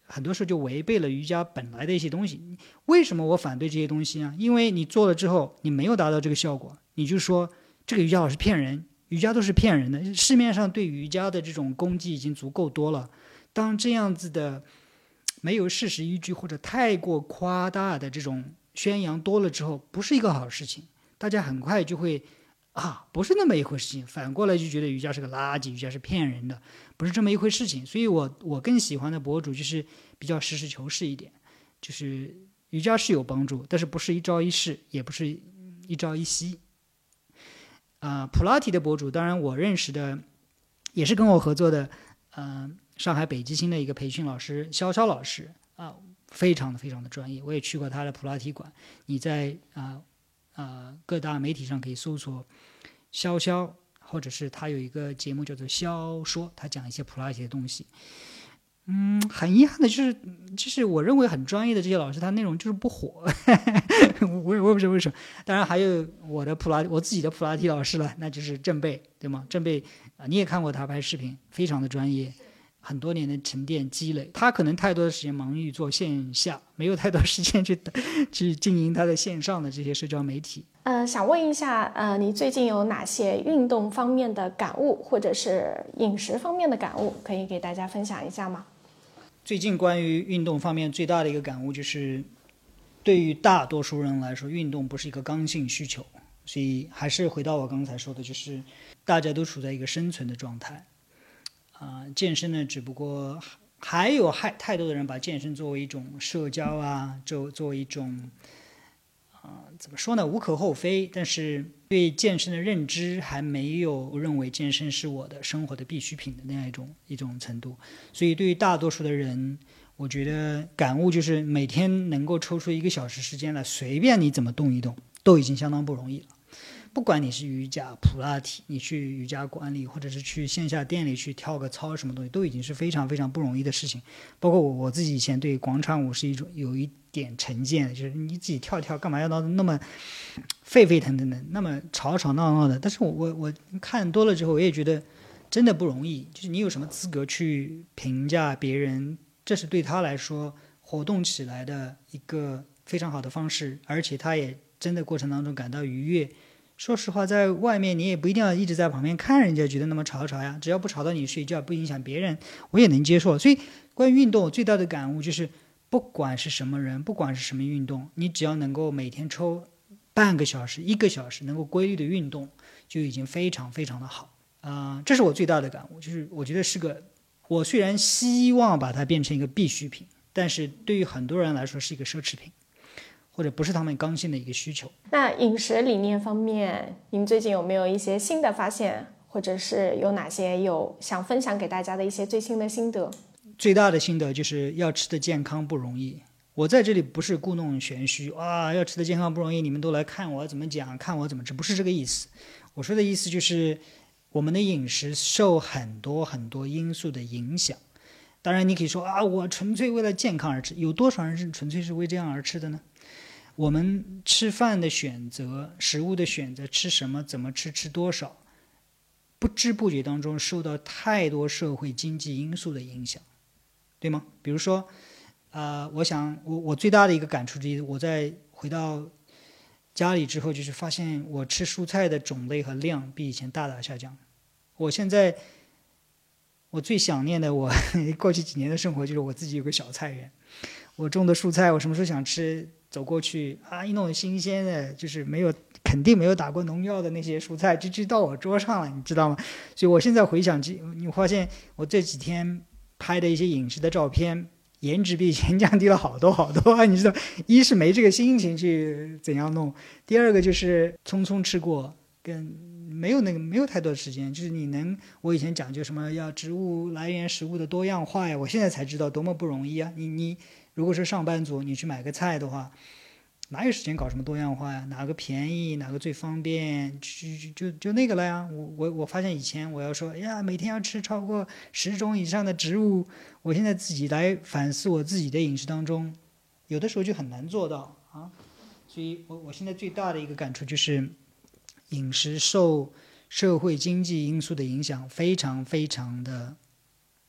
很多时候就违背了瑜伽本来的一些东西。为什么我反对这些东西呢？因为你做了之后你没有达到这个效果，你就说这个瑜伽老师骗人，瑜伽都是骗人的。市面上对瑜伽的这种功绩已经足够多了，当这样子的没有事实依据或者太过夸大的这种宣扬多了之后，不是一个好事情。大家很快就会啊，不是那么一回事情，反过来就觉得瑜伽是个垃圾，瑜伽是骗人的，不是这么一回事情。所以我我更喜欢的博主就是比较实事求是一点，就是瑜伽是有帮助，但是不是一朝一夕，也不是一朝一夕。啊、呃，普拉提的博主，当然我认识的也是跟我合作的，呃，上海北极星的一个培训老师潇潇老师啊、呃，非常的非常的专业，我也去过他的普拉提馆。你在啊。呃呃，各大媒体上可以搜索潇潇，或者是他有一个节目叫做潇说，他讲一些普拉提的东西。嗯，很遗憾的就是，就是我认为很专业的这些老师，他内容就是不火。我也我也不知道为什么。当然还有我的普拉，我自己的普拉提老师了，那就是郑贝，对吗？郑贝啊、呃，你也看过他拍视频，非常的专业。很多年的沉淀积累，他可能太多的时间忙于做线下，没有太多时间去去经营他的线上的这些社交媒体。 呃，想问一下，呃，你最近有哪些运动方面的感悟，或者是饮食方面的感悟，可以给大家分享一下吗？ 最近关于运动方面最大的一个感悟就是，对于大多数人来说，运动不是一个刚性需求，所以还是回到我刚才说的，就是大家都处在一个生存的状态。啊、呃，健身呢，只不过还有还太多的人把健身作为一种社交啊，作作为一种啊、呃，怎么说呢，无可厚非。但是对健身的认知还没有认为健身是我的生活的必需品的那样一种一种程度。所以对于大多数的人，我觉得感悟就是每天能够抽出一个小时时间来，随便你怎么动一动，都已经相当不容易了。不管你是瑜伽、普拉提，你去瑜伽馆里，或者是去线下店里去跳个操，什么东西都已经是非常非常不容易的事情。包括我我自己以前对广场舞是一种有一点成见的，就是你自己跳跳，干嘛要闹那么沸沸腾腾的，那么吵吵闹闹的？但是我我我看多了之后，我也觉得真的不容易。就是你有什么资格去评价别人？这是对他来说活动起来的一个非常好的方式，而且他也真的过程当中感到愉悦。说实话，在外面你也不一定要一直在旁边看人家觉得那么吵吵呀，只要不吵到你睡觉，不影响别人，我也能接受。所以关于运动，我最大的感悟就是，不管是什么人，不管是什么运动，你只要能够每天抽半个小时、一个小时，能够规律的运动，就已经非常非常的好啊、呃！这是我最大的感悟，就是我觉得是个，我虽然希望把它变成一个必需品，但是对于很多人来说是一个奢侈品。或者不是他们刚性的一个需求。 那饮食理念方面，您最近有没有一些新的发现，或者是有哪些有想分享给大家的一些最新的心得？ 最大的心得就是要吃的健康不容易。我在这里不是故弄玄虚啊，要吃的健康不容易，你们都来看我怎么讲，看我怎么吃，不是这个意思。我说的意思就是，我们的饮食受很多很多因素的影响。当然，你可以说啊，我纯粹为了健康而吃，有多少人是纯粹是为这样而吃的呢？我们吃饭的选择，食物的选择，吃什么，怎么吃，吃多少，不知不觉当中受到太多社会经济因素的影响，对吗？比如说，呃，我想我我最大的一个感触之一，我在回到家里之后，就是发现我吃蔬菜的种类和量比以前大大下降。我现在我最想念的，我过去几年的生活，就是我自己有个小菜园，我种的蔬菜，我什么时候想吃，走过去啊，一弄新鲜的，就是没有肯定没有打过农药的那些蔬菜，就就到我桌上了，你知道吗？所以我现在回想，你发现我这几天拍的一些饮食的照片，颜值比以前降低了好多好多啊！你知道，一是没这个心情去怎样弄，第二个就是匆匆吃过，跟没有那个没有太多的时间，就是你能，我以前讲究什么要植物来源食物的多样化呀，我现在才知道多么不容易啊！你你。如果是上班族，你去买个菜的话，哪有时间搞什么多样化呀？哪个便宜，哪个最方便，就就就那个了呀。我我我发现以前我要说，哎呀，每天要吃超过十种以上的植物，我现在自己来反思我自己的饮食当中，有的时候就很难做到啊。所以我我现在最大的一个感触就是，饮食受社会经济因素的影响非常非常的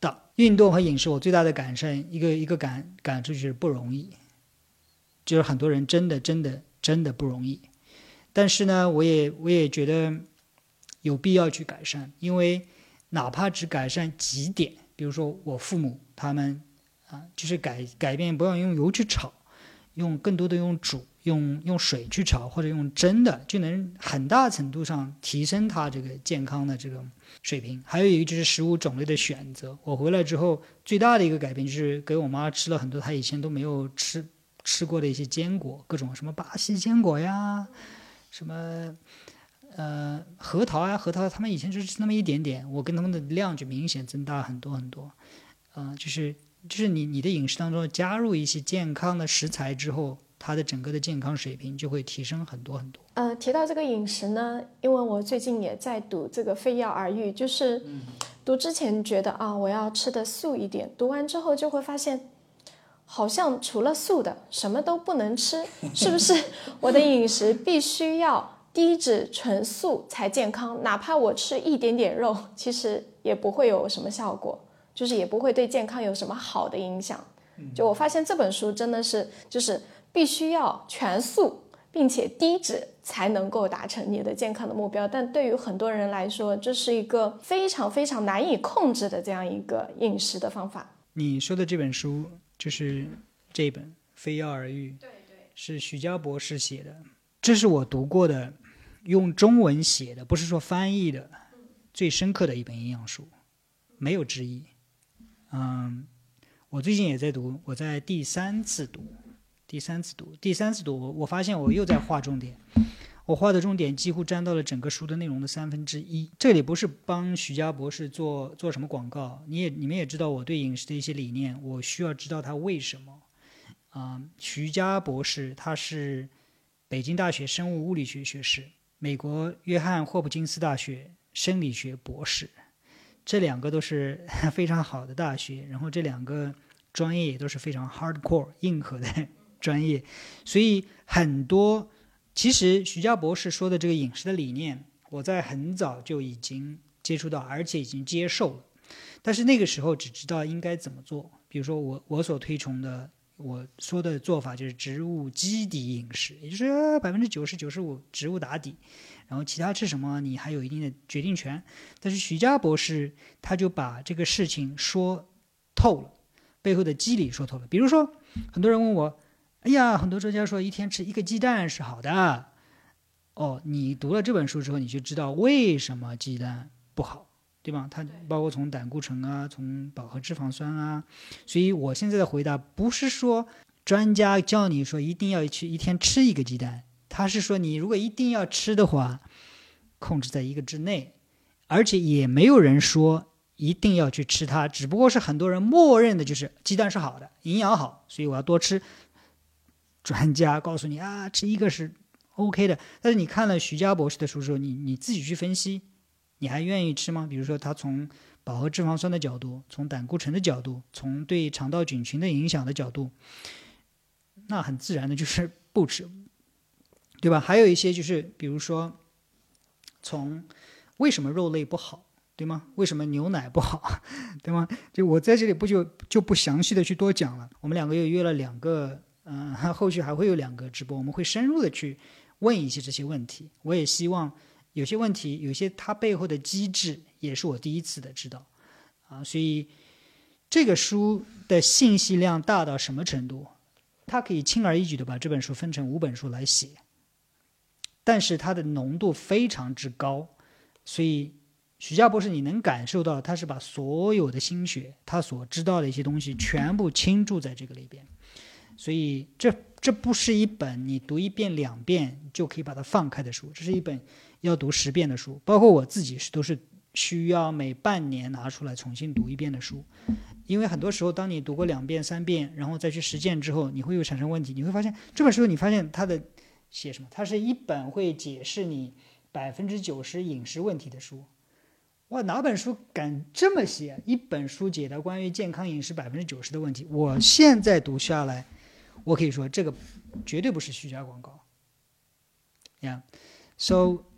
大。运动和饮食我最大的感受一个一个感感触就是不容易，就是很多人真的真的真的不容易。但是呢，我也我也觉得有必要去改善，因为哪怕只改善几点，比如说我父母他们啊，就是改改变不要用油去炒，用更多的用煮，用用水去炒或者用蒸的，就能很大程度上提升他这个健康的这个水平。还有一个就是食物种类的选择，我回来之后最大的一个改变就是给我妈吃了很多她以前都没有吃吃过的一些坚果，各种什么巴西坚果呀，什么呃核桃啊，核桃他们以前就吃那么一点点，我跟他们的量就明显增大很多很多。呃，就是就是你你的饮食当中加入一些健康的食材之后，它的整个的健康水平就会提升很多很多。 呃，提到这个饮食呢，因为我最近也在读这个《非药而愈》，就是读之前觉得啊，我要吃的素一点，读完之后就会发现，好像除了素的什么都不能吃，是不是？我的饮食必须要低脂纯素才健康，哪怕我吃一点点肉，其实也不会有什么效果。就是也不会对健康有什么好的影响。就我发现这本书真的是就是必须要全素并且低脂才能够达成你的健康的目标，但对于很多人来说这是一个非常非常难以控制的这样一个饮食的方法。 你说的这本书就是这本《非药而愈》， 对对， 是徐家博士写的，这是我读过的用中文写的，不是说翻译的，最深刻的一本营养书，没有之一。嗯，我最近也在读，我在第三次读，第三次读，第三次读，我我发现我又在划重点，我划的重点几乎占到了整个书的内容的三分之一。这里不是帮徐家博士做做什么广告，你也你们也知道我对饮食的一些理念，我需要知道他为什么。啊、嗯，徐家博士他是北京大学生物物理学学士，美国约翰霍普金斯大学生理学博士。这两个都是非常好的大学，然后这两个专业也都是非常 hardcore 硬核的专业，所以很多其实徐家博士说的这个饮食的理念，我在很早就已经接触到，而且已经接受了，但是那个时候只知道应该怎么做。比如说我我所推崇的，我说的做法就是植物基底饮食，也就是百分之九十九十五植物打底。然后其他吃什么你还有一定的决定权，但是徐家博士他就把这个事情说透了，背后的机理说透了。比如说很多人问我，哎呀，很多专家说一天吃一个鸡蛋是好的，哦，你读了这本书之后你就知道为什么鸡蛋不好，对吧？它包括从胆固醇啊，从饱和脂肪酸啊，所以我现在的回答不是说专家叫你说一定要去一天吃一个鸡蛋，他是说你如果一定要吃的话，控制在一个之内，而且也没有人说一定要去吃它，只不过是很多人默认的就是鸡蛋是好的，营养好，所以我要多吃。专家告诉你啊，吃一个是 OK 的，但是你看了徐家博士的书之后，你你自己去分析，你还愿意吃吗？比如说他从饱和脂肪酸的角度，从胆固醇的角度，从对肠道菌群的影响的角度，那很自然的就是不吃，对吧？还有一些就是比如说从为什么肉类不好，对吗？为什么牛奶不好，对吗？就我在这里不就就不详细的去多讲了。我们两个又约了两个嗯、呃，后续还会有两个直播，我们会深入的去问一些这些问题。我也希望有些问题有些它背后的机制也是我第一次的知道啊，所以这个书的信息量大到什么程度，它可以轻而易举的把这本书分成五本书来写，但是它的浓度非常之高，所以徐家博士你能感受到他是把所有的心血他所知道的一些东西全部倾注在这个里边，所以这这不是一本你读一遍两遍就可以把它放开的书，这是一本要读十遍的书，包括我自己是都是需要每半年拿出来重新读一遍的书。因为很多时候当你读过两遍三遍然后再去实践之后，你会有产生问题，你会发现这本书你发现它的写什么，它是一本会解释你百分之九十饮食问题的书。哇，哪本书敢这么写？一本书解答关于健康饮食百分之九十的问题，我现在读下来我可以说这个绝对不是虚假广告呀。 So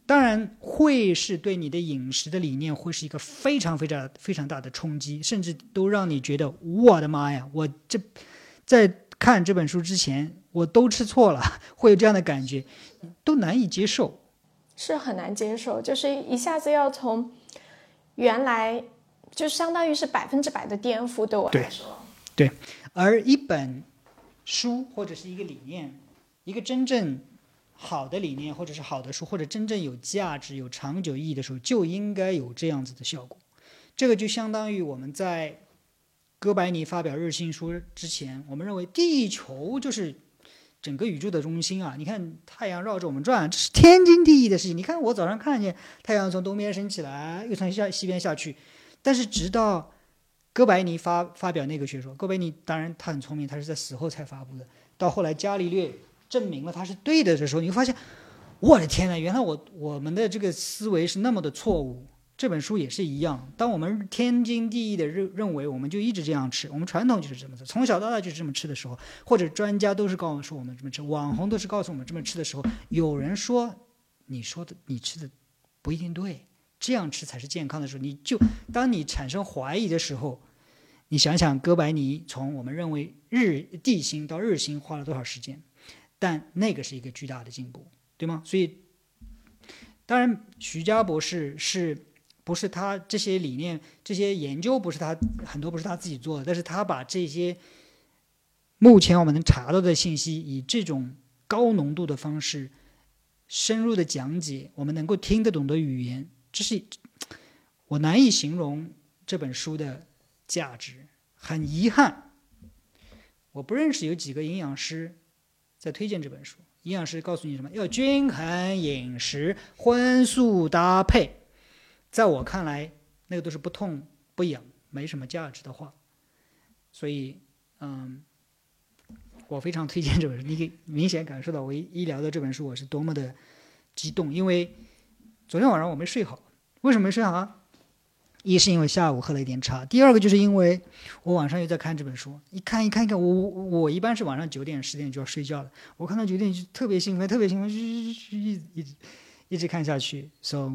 当然会是对你的饮食的理念会是一个非常非常非常大的冲击，甚至都让你觉得我的妈呀，我这在看这本书之前我都吃错了，会有这样的感觉，都难以接受， 是很难接受，就是一下子要从原来就相当于是百分之百的颠覆，对我来说。 对，对，而一本书或者是一个理念，一个真正好的理念或者是好的书，或者真正有价值有长久意义的时候，就应该有这样子的效果。这个就相当于我们在哥白尼发表日心说之前，我们认为地球就是整个宇宙的中心啊！你看太阳绕着我们转，这是天经地义的事情。你看我早上看见太阳从东边升起来，又从西边下去，但是直到哥白尼发发表那个学说，哥白尼当然他很聪明，他是在死后才发布的。到后来伽利略证明了他是对的的时候，你会发现，我的天哪！原来我我们的这个思维是那么的错误。这本书也是一样，当我们天经地义的认认为我们就一直这样吃，我们传统就是这么吃，从小到大就是这么吃的时候，或者专家都是告诉我们这么吃，网红都是告诉我们这么吃的时候，有人说你说的你吃的不一定对，这样吃才是健康的时候，你就当你产生怀疑的时候，你想想哥白尼从我们认为日地心到日心花了多少时间，但那个是一个巨大的进步，对吗？所以当然徐家博士是不是他这些理念这些研究不是他很多不是他自己做的，但是他把这些目前我们能查到的信息以这种高浓度的方式深入的讲解我们能够听得懂的语言，这是我难以形容这本书的价值。很遗憾我不认识有几个营养师在推荐这本书，营养师告诉你什么要均衡饮食荤素搭配，在我看来那个都是不痛不痒没什么价值的话，所以嗯，我非常推荐这本书。你可以明显感受到我一聊到这本书我是多么的激动，因为昨天晚上我没睡好。为什么没睡好啊？一是因为下午喝了一点茶，第二个就是因为我晚上又在看这本书，一看一看一看，我我一般是晚上九点十点就要睡觉了，我看到九点就特别兴奋特别兴奋，一直一直一直看下去。 so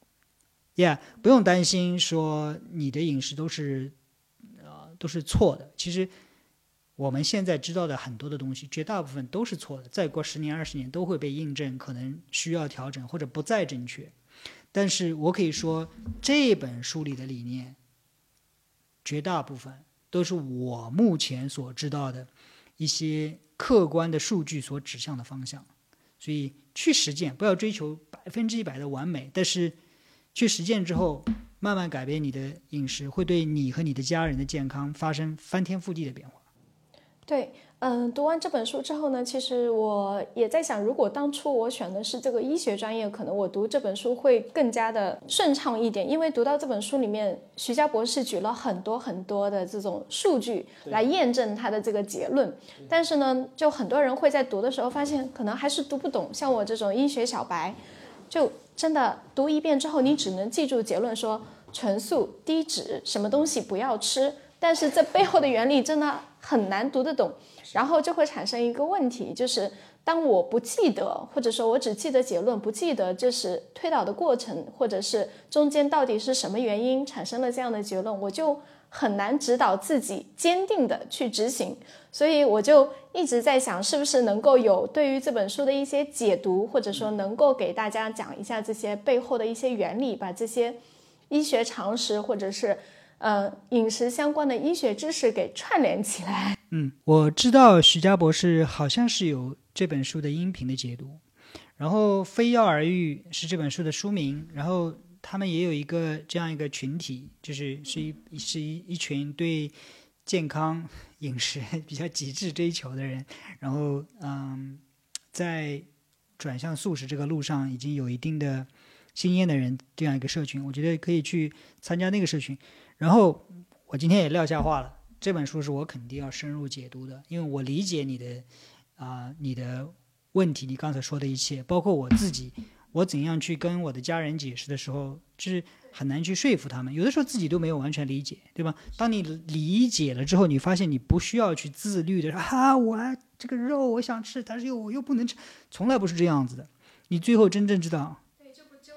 yeah， 不用担心说你的饮食都是、呃、都是错的，其实我们现在知道的很多的东西绝大部分都是错的，再过十年二十年都会被印证，可能需要调整或者不再正确。但是我可以说这本书里的理念绝大部分都是我目前所知道的一些客观的数据所指向的方向，所以去实践，不要追求百分之一百的完美，但是去实践之后慢慢改变你的饮食，会对你和你的家人的健康发生翻天覆地的变化。 对，嗯，读完这本书之后呢，其实我也在想，如果当初我选的是这个医学专业，可能我读这本书会更加的顺畅一点，因为读到这本书里面，徐家博士举了很多很多的这种数据来验证他的这个结论，但是呢，就很多人会在读的时候发现，可能还是读不懂，像我这种医学小白，就真的读一遍之后，你只能记住结论说纯素低脂，什么东西不要吃，但是这背后的原理真的很难读得懂，然后就会产生一个问题，就是当我不记得，或者说我只记得结论，不记得这是推导的过程，或者是中间到底是什么原因产生了这样的结论，我就很难指导自己坚定的去执行。所以我就一直在想，是不是能够有对于这本书的一些解读，或者说能够给大家讲一下这些背后的一些原理，把这些医学常识或者是呃，饮食相关的医学知识给串联起来。 嗯，我知道徐家博士好像是有这本书的音频的解读，然后非药而愈是这本书的书名，然后他们也有一个这样一个群体，就是是一是一一群对健康饮食比较极致追求的人，然后嗯，在转向素食这个路上已经有一定的经验的人，这样一个社群，我觉得可以去参加那个社群。然后我今天也撂下话了，这本书是我肯定要深入解读的，因为我理解你的啊、呃、你的问题，你刚才说的一切，包括我自己，我怎样去跟我的家人解释的时候，就是很难去说服他们，有的时候自己都没有完全理解，对吧？当你理解了之后，你发现你不需要去自律的说啊，我这个肉我想吃，但是又我又不能吃，从来不是这样子的。你最后真正知道， 对，这不就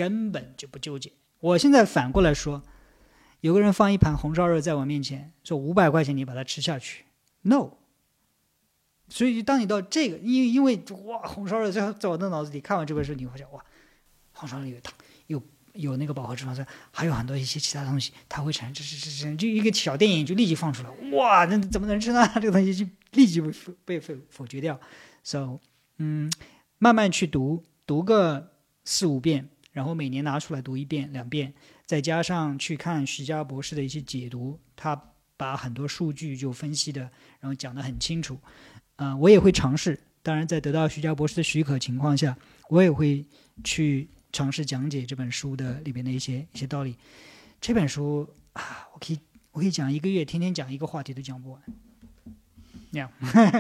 根本就不纠结。我现在反过来说，有个人放一盘红烧肉在我面前，说五百块钱你把它吃下去 ，no。所以当你到这个，因为因为哇，红烧肉在在我的脑子里看完这本书，你会想哇，红烧肉有糖，有有那个饱和脂肪酸，还有很多一些其他东西，它会产生这这这这，就一个小电影就立即放出来，哇，那怎么能吃呢？这个东西就立即被被否否决掉。So， 嗯，慢慢去读，读个四五遍，然后每年拿出来读一遍两遍，再加上去看徐家博士的一些解读，他把很多数据就分析的，然后讲得很清楚。呃，我也会尝试，当然在得到徐家博士的许可情况下，我也会去尝试讲解这本书的里边的一些一些道理。这本书啊，我可以我可以讲一个月，天天讲一个话题都讲不完。那样，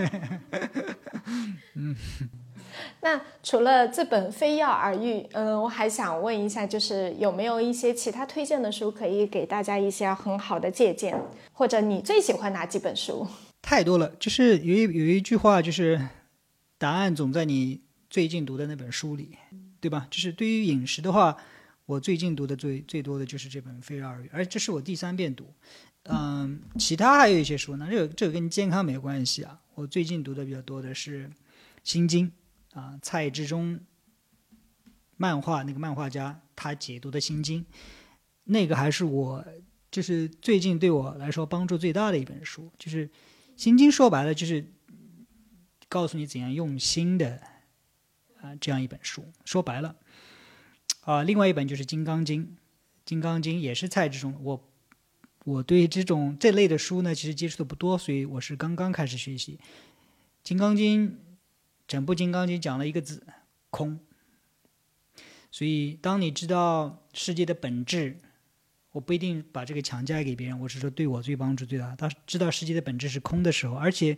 嗯。那除了这本《非要而愈》，嗯，我还想问一下，就是有没有一些其他推荐的书可以给大家一些很好的借鉴，或者你最喜欢哪几本书？ 太多了，就是有一有一句话，就是答案总在你最近读的那本书里，对吧？就是对于饮食的话，我最近读的最最多的就是这本《非要而愈》，而这是我第三遍读。嗯，其他还有一些书呢，这个这个跟健康没关系啊。我最近读的比较多的是《心经》啊，蔡志忠漫画那个漫画家他解读的《心经》，那个还是我就是最近对我来说帮助最大的一本书。就是《心经》说白了就是告诉你怎样用心的啊这样一本书，说白了啊。另外一本就是《金刚经》，《金刚经》也是蔡志忠，我。我对这种这类的书呢，其实接触的不多，所以我是刚刚开始学习。金刚经，整部金刚经讲了一个字，空。所以当你知道世界的本质，我不一定把这个强加给别人，我是说对我最帮助最大。当知道世界的本质是空的时候，而且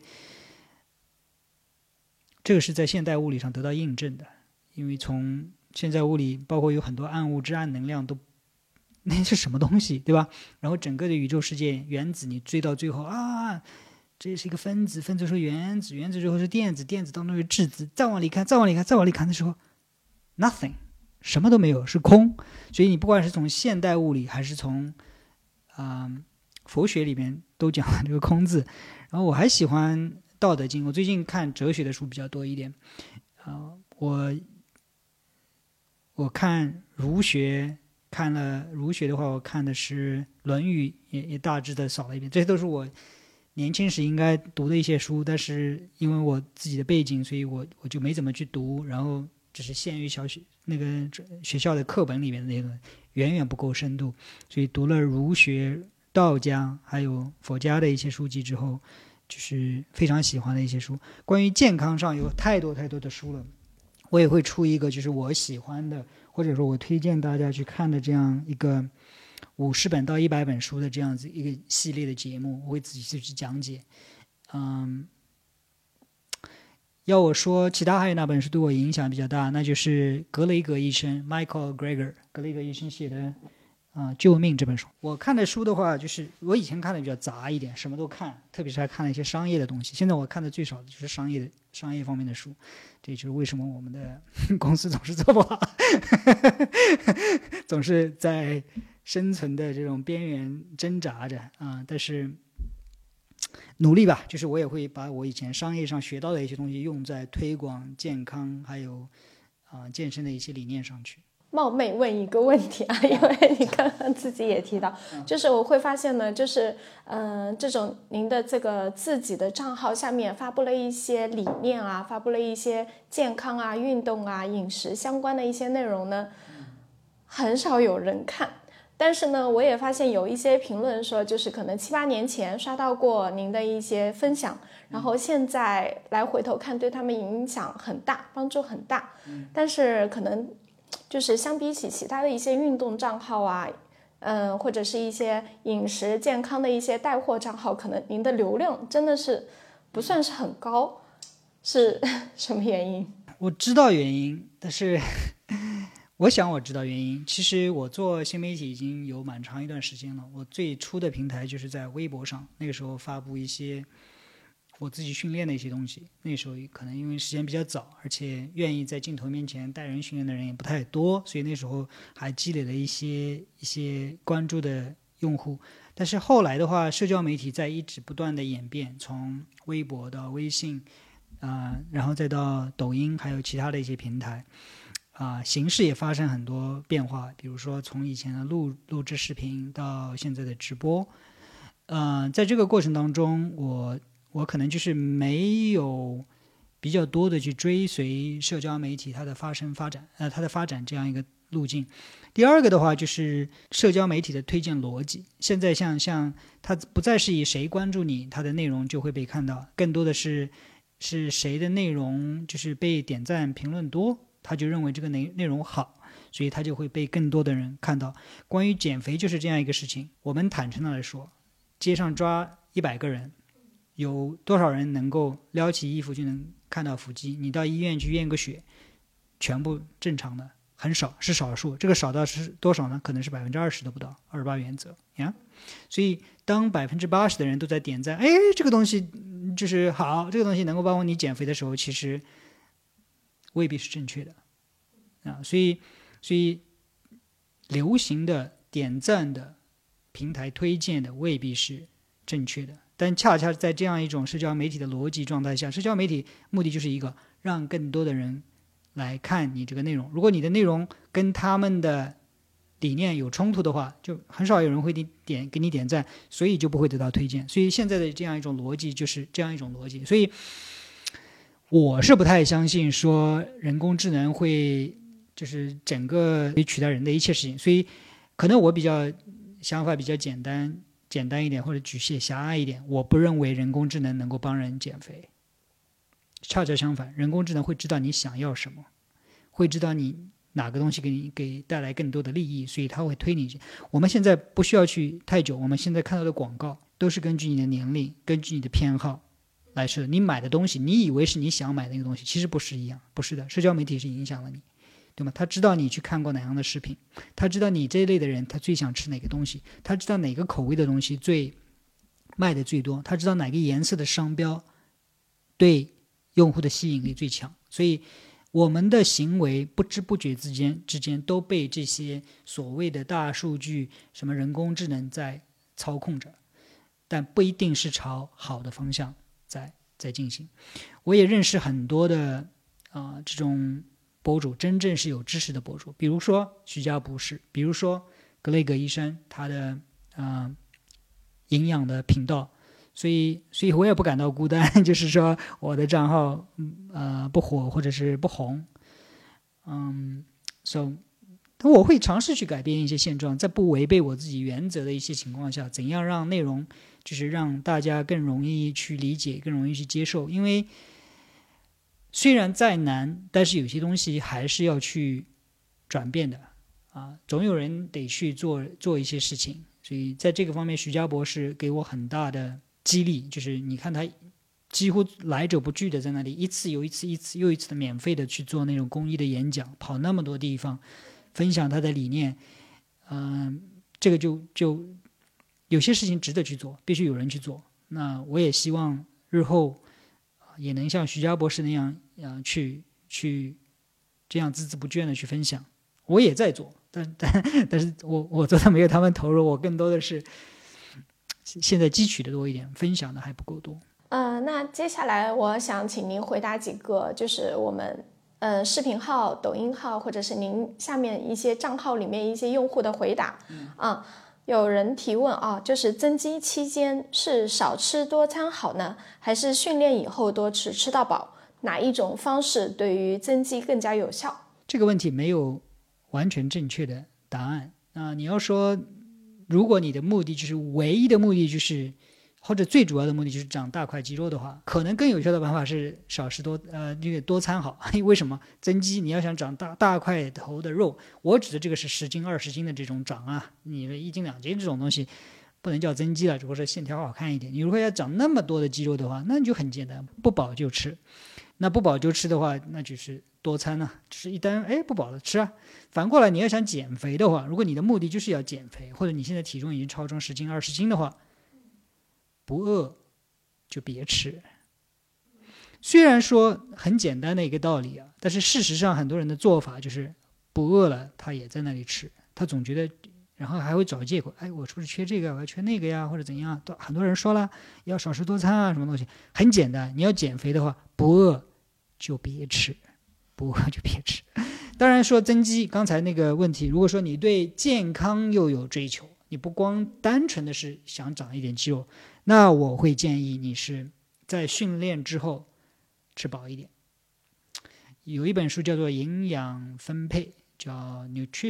这个是在现代物理上得到印证的，因为从现在物理，包括有很多暗物质、暗能量都。那是什么东西，对吧？然后整个的宇宙世界，原子你追到最后啊，这是一个分子，分子是原子，原子最后是电子，电子当中是质子，再往里看，再往里看，再往里看的时候 ，nothing， 什么都没有，是空。所以你不管是从现代物理，还是从啊、呃、佛学里面都讲了这个空字。然后我还喜欢《道德经》，我最近看哲学的书比较多一点啊、呃，我我看儒学。看了儒学的话，我看的是《论语》，也也大致的扫了一遍。这些都是我年轻时应该读的一些书，但是因为我自己的背景，所以我我就没怎么去读，然后只是限于小学那个学校的课本里面的那个，远远不够深度。所以读了儒学、道家还有佛家的一些书籍之后，就是非常喜欢的一些书。关于健康上有太多太多的书了，我也会出一个就是我喜欢的。或者说我推荐大家去看的这样一个五十本到一百本书的这样子一个系列的节目，我会自己去讲解。嗯，要我说其他还有哪本书对我影响比较大，那就是格雷格医生 Michael Greger 格雷格医生写的啊、呃《救命》这本书。我看的书的话，就是我以前看的比较杂一点，什么都看，特别是还看了一些商业的东西。现在我看的最少的就是商业的商业方面的书。这就是为什么我们的公司总是做不好总是在生存的这种边缘挣扎着啊！但是努力吧，就是我也会把我以前商业上学到的一些东西用在推广健康还有啊健身的一些理念上去。 冒昧问一个问题啊，因为你刚刚自己也提到，就是我会发现呢，就是嗯、呃，这种您的这个自己的账号下面发布了一些理念啊，发布了一些健康啊、运动啊、饮食相关的一些内容呢，很少有人看。但是呢，我也发现有一些评论说，就是可能七八年前刷到过您的一些分享，然后现在来回头看，对他们影响很大，帮助很大。但是可能就是相比起其他的一些运动账号啊，嗯、呃，或者是一些饮食健康的一些带货账号，可能您的流量真的是不算是很高，是什么原因？ 我知道原因，但是我想我知道原因。其实我做新媒体已经有蛮长一段时间了，我最初的平台就是在微博上，那个时候发布一些我自己训练的一些东西。那时候可能因为时间比较早，而且愿意在镜头面前带人训练的人也不太多，所以那时候还积累了一些一些关注的用户。但是后来的话，社交媒体在一直不断的演变，从微博到微信，啊、呃，然后再到抖音，还有其他的一些平台，啊、呃，形式也发生很多变化。比如说从以前的录录制视频到现在的直播，呃，在这个过程当中，我我可能就是没有比较多的去追随社交媒体它的发生发展，呃，它的发展这样一个路径。第二个的话就是社交媒体的推荐逻辑，现在像像它不再是以谁关注你，它的内容就会被看到，更多的是是谁的内容就是被点赞评论多，他就认为这个内内容好，所以他就会被更多的人看到。关于减肥就是这样一个事情，我们坦诚的来说，街上抓一百个人，有多少人能够撩起衣服就能看到腹肌？你到医院去验个血，全部正常的，很少，是少数。这个少到是多少呢？可能是百分之二十都不到，二十八原则呀。所以当百分之八十的人都在点赞，哎，这个东西就是好，这个东西能够帮你减肥的时候，其实未必是正确的啊。所以，所以流行的、点赞的、平台推荐的未必是正确的。但恰恰在这样一种社交媒体的逻辑状态下，社交媒体目的就是一个让更多的人来看你这个内容。如果你的内容跟他们的理念有冲突的话，就很少有人会点给你点赞，所以就不会得到推荐。所以现在的这样一种逻辑就是这样一种逻辑。所以我是不太相信说人工智能会就是整个取代人的一切事情。所以可能我比较想法比较简单。简单一点或者局限狭隘一点，我不认为人工智能能够帮人减肥。恰恰相反，人工智能会知道你想要什么，会知道你哪个东西给你给带来更多的利益，所以它会推你。我们现在不需要去太久，我们现在看到的广告都是根据你的年龄，根据你的偏好来设的。你买的东西，你以为是你想买的那个东西，其实不是一样，不是的。社交媒体是影响了你，对吗？他知道你去看过哪样的视频，他知道你这一类的人他最想吃哪个东西，他知道哪个口味的东西最卖的最多，他知道哪个颜色的商标对用户的吸引力最强。所以我们的行为不知不觉之间之间都被这些所谓的大数据什么人工智能在操控着，但不一定是朝好的方向在在进行。我也认识很多的啊、呃、这种博主，真正是有知识的博主，比如说徐家博士，比如说格雷格医生，他的呃营养的频道，所以所以我也不感到孤单，就是说我的账号呃不火或者是不红，嗯 ，so 我会尝试去改变一些现状，在不违背我自己原则的一些情况下，怎样让内容就是让大家更容易去理解，更容易去接受，因为虽然再难，但是有些东西还是要去转变的啊，总有人得去做做一些事情。所以在这个方面，徐家博士给我很大的激励，就是你看他几乎来者不拒的在那里一次又一次、一次又一次的免费的去做那种公益的演讲，跑那么多地方，分享他的理念。嗯、呃，这个就就有些事情值得去做，必须有人去做。那我也希望日后也能像徐家博士那样，呃，去去这样孜孜不倦的去分享。我也在做，但但但是我我做的没有他们投入，我更多的是现在汲取的多一点，分享的还不够多。 呃，那接下来我想请您回答几个，就是我们呃视频号、抖音号，或者是您下面一些账号里面一些用户的回答。嗯啊，有人提问啊，就是增肌期间是少吃多餐好呢，还是训练以后多吃吃到饱？哪一种方式对于增肌更加有效？ 这个问题没有完全正确的答案啊！你要说，如果你的目的就是唯一的目的就是或者最主要的目的就是长大块肌肉的话，可能更有效的办法是少食多呃那个多餐好。为什么？增肌你要想长大大块头的肉，我指的这个是十斤二十斤的这种长啊，你的一斤两斤这种东西不能叫增肌了，只不过是线条好看一点。你如果要长那么多的肌肉的话，那你就很简单，不饱就吃。那不饱就吃的话，那就是多餐啊，就是一单哎不饱了吃啊。反过来你要想减肥的话，如果你的目的就是要减肥，或者你现在体重已经超重十斤二十斤的话，不饿就别吃虽然说很简单的一个道理啊，但是事实上很多人的做法就是不饿了他也在那里吃，他总觉得，然后还会找借口，哎，我是不是缺这个，我要缺那个呀，或者怎样？很多人说了要少食多餐啊，什么东西？很简单，你要减肥的话，不饿就别吃，不饿就别吃。当然说增肌，刚才那个问题，如果说你对健康又有追求，你不光单纯的是想长一点肌肉，那我会建议你是在训练之后吃饱一点。有一本书叫做《营养分配》，叫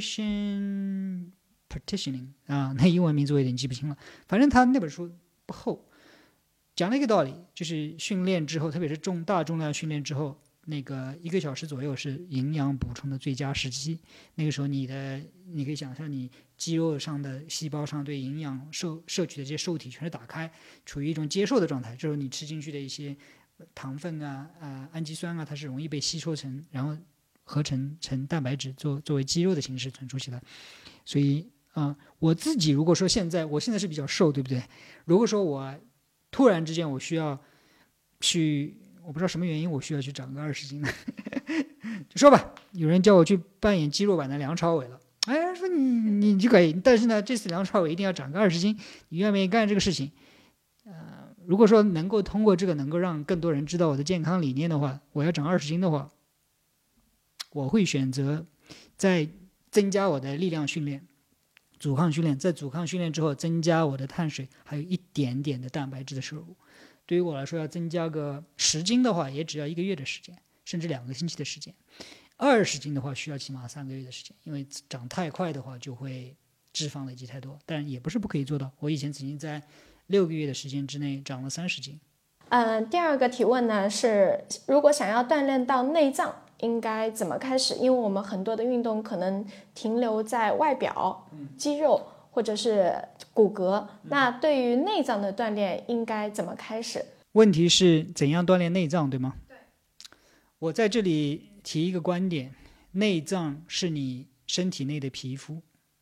Nutrition Partitioning 啊，那英文名字我有点记不清了。反正他那本书不厚，讲了一个道理，就是训练之后，特别是重大重量训练之后，那个一个小时左右是营养补充的最佳时期。那个时候你的，你可以想象你肌肉上的细胞上对营养摄摄取的这些受体全是打开，处于一种接受的状态。这时候你吃进去的一些糖分啊、啊氨基酸啊，它是容易被吸收成，然后合成成蛋白质，作作为肌肉的形式存储起来。所以啊、呃，我自己如果说现在，我现在是比较瘦，对不对？如果说我突然之间我需要去，我不知道什么原因，我需要去长个二十斤呢，就说吧，有人叫我去扮演肌肉版的梁朝伟了，哎，说你你就可以，但是呢，这次梁朝伟一定要长个二十斤，你愿不愿意干这个事情？呃，如果说能够通过这个能够让更多人知道我的健康理念的话，我要长二十斤的话，我会选择在增加我的力量训练、阻抗训练，在阻抗训练之后增加我的碳水，还有一点点的蛋白质的摄入。对于我来说，要增加个十斤的话，也只要一个月的时间，甚至两个星期的时间。二十斤的话，需要起码三个月的时间，因为长太快的话，就会脂肪累积太多。但也不是不可以做到，我以前曾经在六个月的时间之内长了三十斤。 嗯、呃，第二个提问呢是，如果想要锻炼到内脏，应该怎么开始？因为我们很多的运动可能停留在外表、肌肉或者是骨骼，那对于内脏的锻炼应该怎么开始？ 问题是怎样锻炼内脏，对吗？对。我在这里提一个观点，内脏是你身体内的皮肤。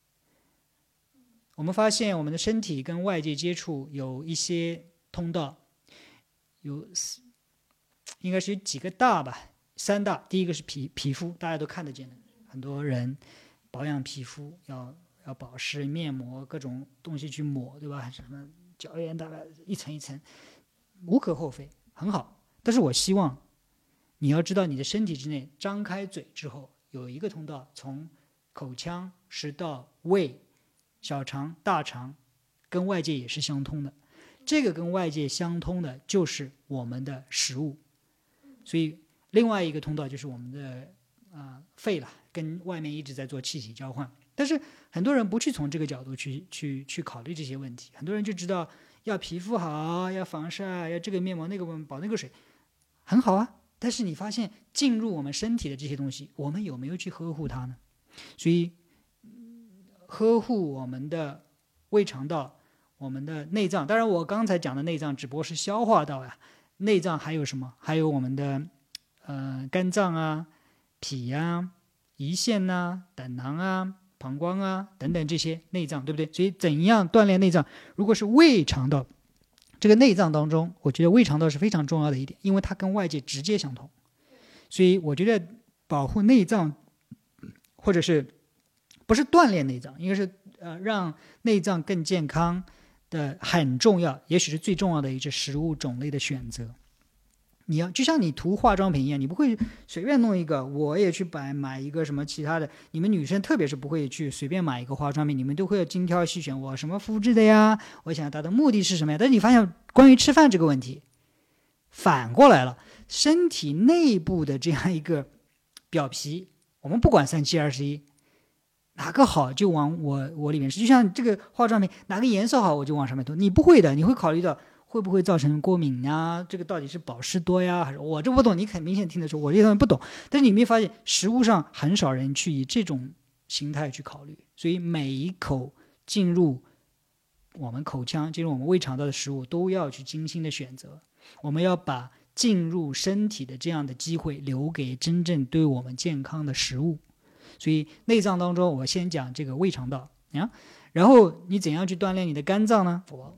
我们发现我们的身体跟外界接触有一些通道，有应该是有几个大吧，三大。第一个是皮皮肤，大家都看得见的，很多人保养皮肤要要保湿、面膜各种东西去抹，对吧？什么胶原大概一层一层，无可厚非，很好。但是我希望你要知道，你的身体之内张开嘴之后，有一个通道从口腔、食道、胃、小肠、大肠，跟外界也是相通的。这个跟外界相通的就是我们的食物，所以另外一个通道就是我们的、呃、肺了，跟外面一直在做气体交换。但是很多人不去从这个角度去去去考虑这些问题，很多人就知道要皮肤好，要防晒，要这个面膜那个保那个水，很好啊。但是你发现进入我们身体的这些东西，我们有没有去呵护它呢？所以呵护我们的胃肠道、我们的内脏，当然我刚才讲的内脏只不过是消化道呀，内脏还有什么？还有我们的呃肝脏啊、脾啊、胰腺啊、胆囊啊、膀胱啊等等这些内脏，对不对？所以怎样锻炼内脏？如果是胃肠道这个内脏当中，我觉得胃肠道是非常重要的一点，因为它跟外界直接相通。所以我觉得保护内脏，或者是不是锻炼内脏，应该是呃让内脏更健康的很重要，也许是最重要的一个食物种类的选择。你要就像你涂化妆品一样，你不会随便弄一个，我也去买买一个什么其他的。你们女生特别是不会去随便买一个化妆品，你们都会精挑细选，我什么肤质的呀，我想达到目的是什么呀？但是你发现关于吃饭这个问题反过来了，身体内部的这样一个表皮，我们不管三七二十一，哪个好就往我我里面吃。就像这个化妆品哪个颜色好我就往上面涂，你不会的，你会考虑到会不会造成过敏啊？这个到底是保湿多呀，还是我这不懂？你很明显听得出我这东西不懂。但是你没发现，食物上很少人去以这种形态去考虑，所以每一口进入我们口腔、进入我们胃肠道的食物都要去精心的选择。我们要把进入身体的这样的机会留给真正对我们健康的食物。所以内脏当中，我先讲这个胃肠道啊，然后你怎样去锻炼你的肝脏呢？我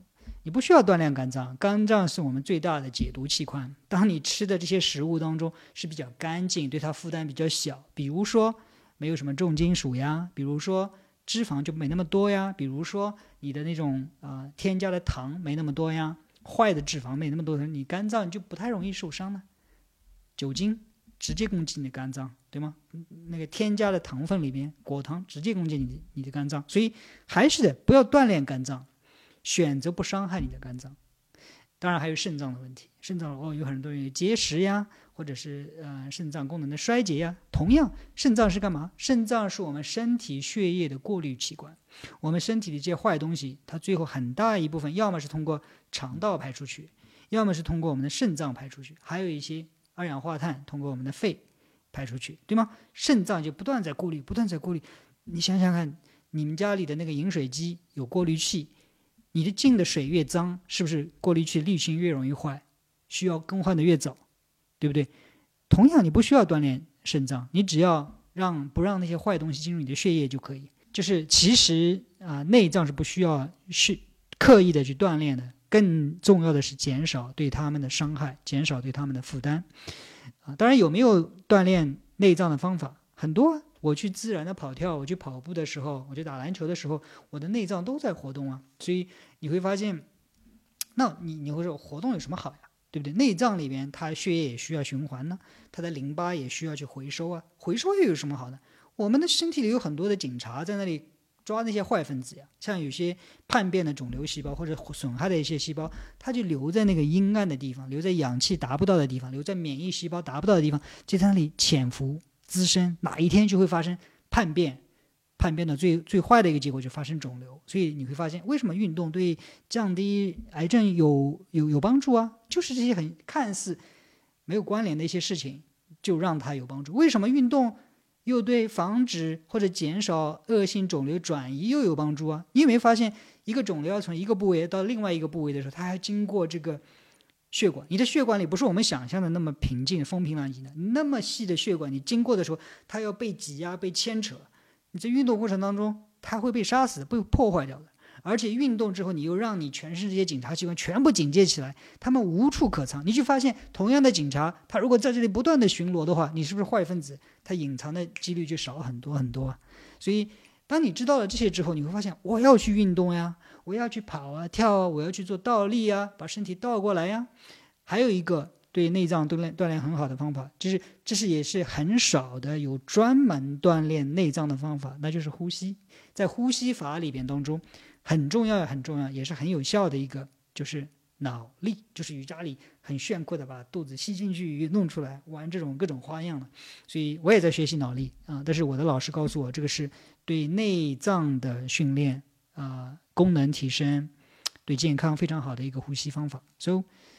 你不需要锻炼肝脏，肝脏是我们最大的解毒器官。当你吃的这些食物当中是比较干净，对它负担比较小，比如说没有什么重金属呀，比如说脂肪就没那么多呀，比如说你的那种、呃、添加的糖没那么多呀，坏的脂肪没那么多，你肝脏就不太容易受伤了。酒精直接攻击你的肝脏，对吗？那个添加的糖分里面，果糖直接攻击你的你的肝脏，所以还是的，不要锻炼肝脏，选择不伤害你的肝脏。当然还有肾脏的问题，肾脏哦有很多人有结石呀，或者是呃肾脏功能的衰竭呀。同样，肾脏是干嘛？肾脏是我们身体血液的过滤器官。我们身体里这些坏东西，它最后很大一部分要么是通过肠道排出去，要么是通过我们的肾脏排出去，还有一些二氧化碳通过我们的肺排出去，对吗？肾脏就不断在过滤，不断在过滤。你想想看，你们家里的那个饮水机有过滤器，你的进的水越脏，是不是过滤器滤芯越容易坏，需要更换的越早，对不对？同样，你不需要锻炼肾脏，你只要让不让那些坏东西进入你的血液就可以。就是其实啊、呃，内脏是不需要是刻意的去锻炼的，更重要的是减少对他们的伤害，减少对他们的负担。啊，当然有没有锻炼内脏的方法？很多。我去自然的跑跳，我去跑步的时候，我去打篮球的时候，我的内脏都在活动啊。所以你会发现，那你你会说活动有什么好呀？对不对？内脏里边它血液也需要循环呢，它的淋巴也需要去回收啊。回收又有什么好呢？我们的身体里有很多的警察在那里抓那些坏分子呀，像有些叛变的肿瘤细胞或者损害的一些细胞，它就留在那个阴暗的地方，留在氧气达不到的地方，留在免疫细胞达不到的地方，就在那里潜伏滋生，哪一天就会发生叛变，叛变的最最坏的一个结果就发生肿瘤。所以你会发现，为什么运动对降低癌症有有有帮助啊？就是这些很看似没有关联的一些事情，就让它有帮助。为什么运动又对防止或者减少恶性肿瘤转移又有帮助啊？你有没有发现，一个肿瘤要从一个部位到另外一个部位的时候，它还经过这个血管，你的血管里不是我们想象的那么平静风平浪静的，那么细的血管，你经过的时候它要被挤压被牵扯，你在运动过程当中它会被杀死被破坏掉的。而且运动之后你又让你全身这些警察机关全部警戒起来，他们无处可藏。你去发现同样的警察，他如果在这里不断的巡逻的话，你是不是坏分子，他隐藏的几率就少很多很多啊。所以当你知道了这些之后，你会发现我要去运动呀，我要去跑啊跳啊，我要去做倒立啊，把身体倒过来呀。还有一个对内脏锻炼锻炼很好的方法，就是这是也是很少的有专门锻炼内脏的方法，那就是呼吸。在呼吸法里边当中很重要很重要也是很有效的一个就是脑力，就是瑜伽里很炫酷的把肚子吸进去弄出来，玩这种各种花样了。所以我也在学习脑力啊，但是我的老师告诉我，这个是对内脏的训练啊，功能提升，对健康非常好的一个呼吸方法。So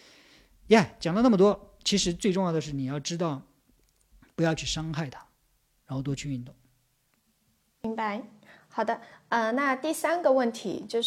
yeah， 讲了那么多，其实最重要的是你要知道不要去伤害它，然后多去运动。 明白。好的，呃，那第三个问题就是，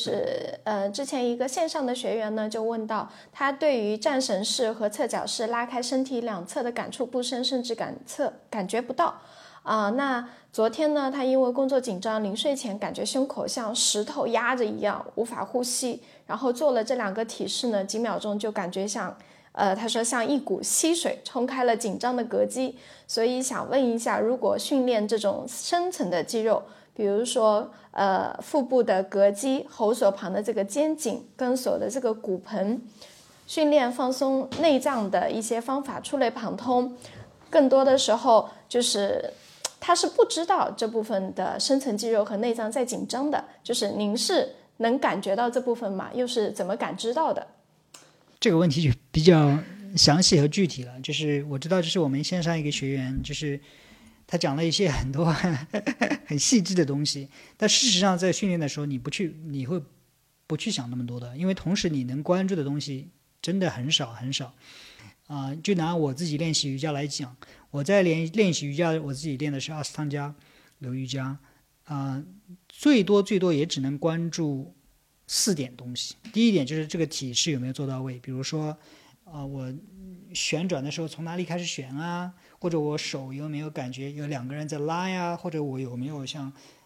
呃，之前一个线上的学员呢就问到，他对于战神式和侧脚式拉开身体两侧的感触不深，甚至感测感觉不到。啊、呃，那昨天呢，他因为工作紧张，临睡前感觉胸口像石头压着一样，无法呼吸。然后做了这两个体式呢，几秒钟就感觉像，呃，他说像一股溪水冲开了紧张的膈肌。所以想问一下，如果训练这种深层的肌肉，比如说，呃，腹部的膈肌、喉锁旁的这个肩颈、跟锁的这个骨盆，训练放松内脏的一些方法触类旁通。更多的时候，就是他是不知道这部分的深层肌肉和内脏在紧张的。就是您是能感觉到这部分吗？又是怎么感知到的？ 这个问题就比较详细和具体了。就是我知道，这是我们线上一个学员，就是他讲了一些很多很细致的东西，但事实上在训练的时候你不去你会不去想那么多的，因为同时你能关注的东西真的很少很少啊、呃。就拿我自己练习瑜伽来讲，我在练练习瑜伽，我自己练的是阿斯汤加流瑜伽啊、呃，最多最多也只能关注四点东西。第一点就是这个体式有没有做到位，比如说啊、呃，我旋转的时候从哪里开始旋啊，或者我手有没有感觉有两个人在拉呀，或者我有没有像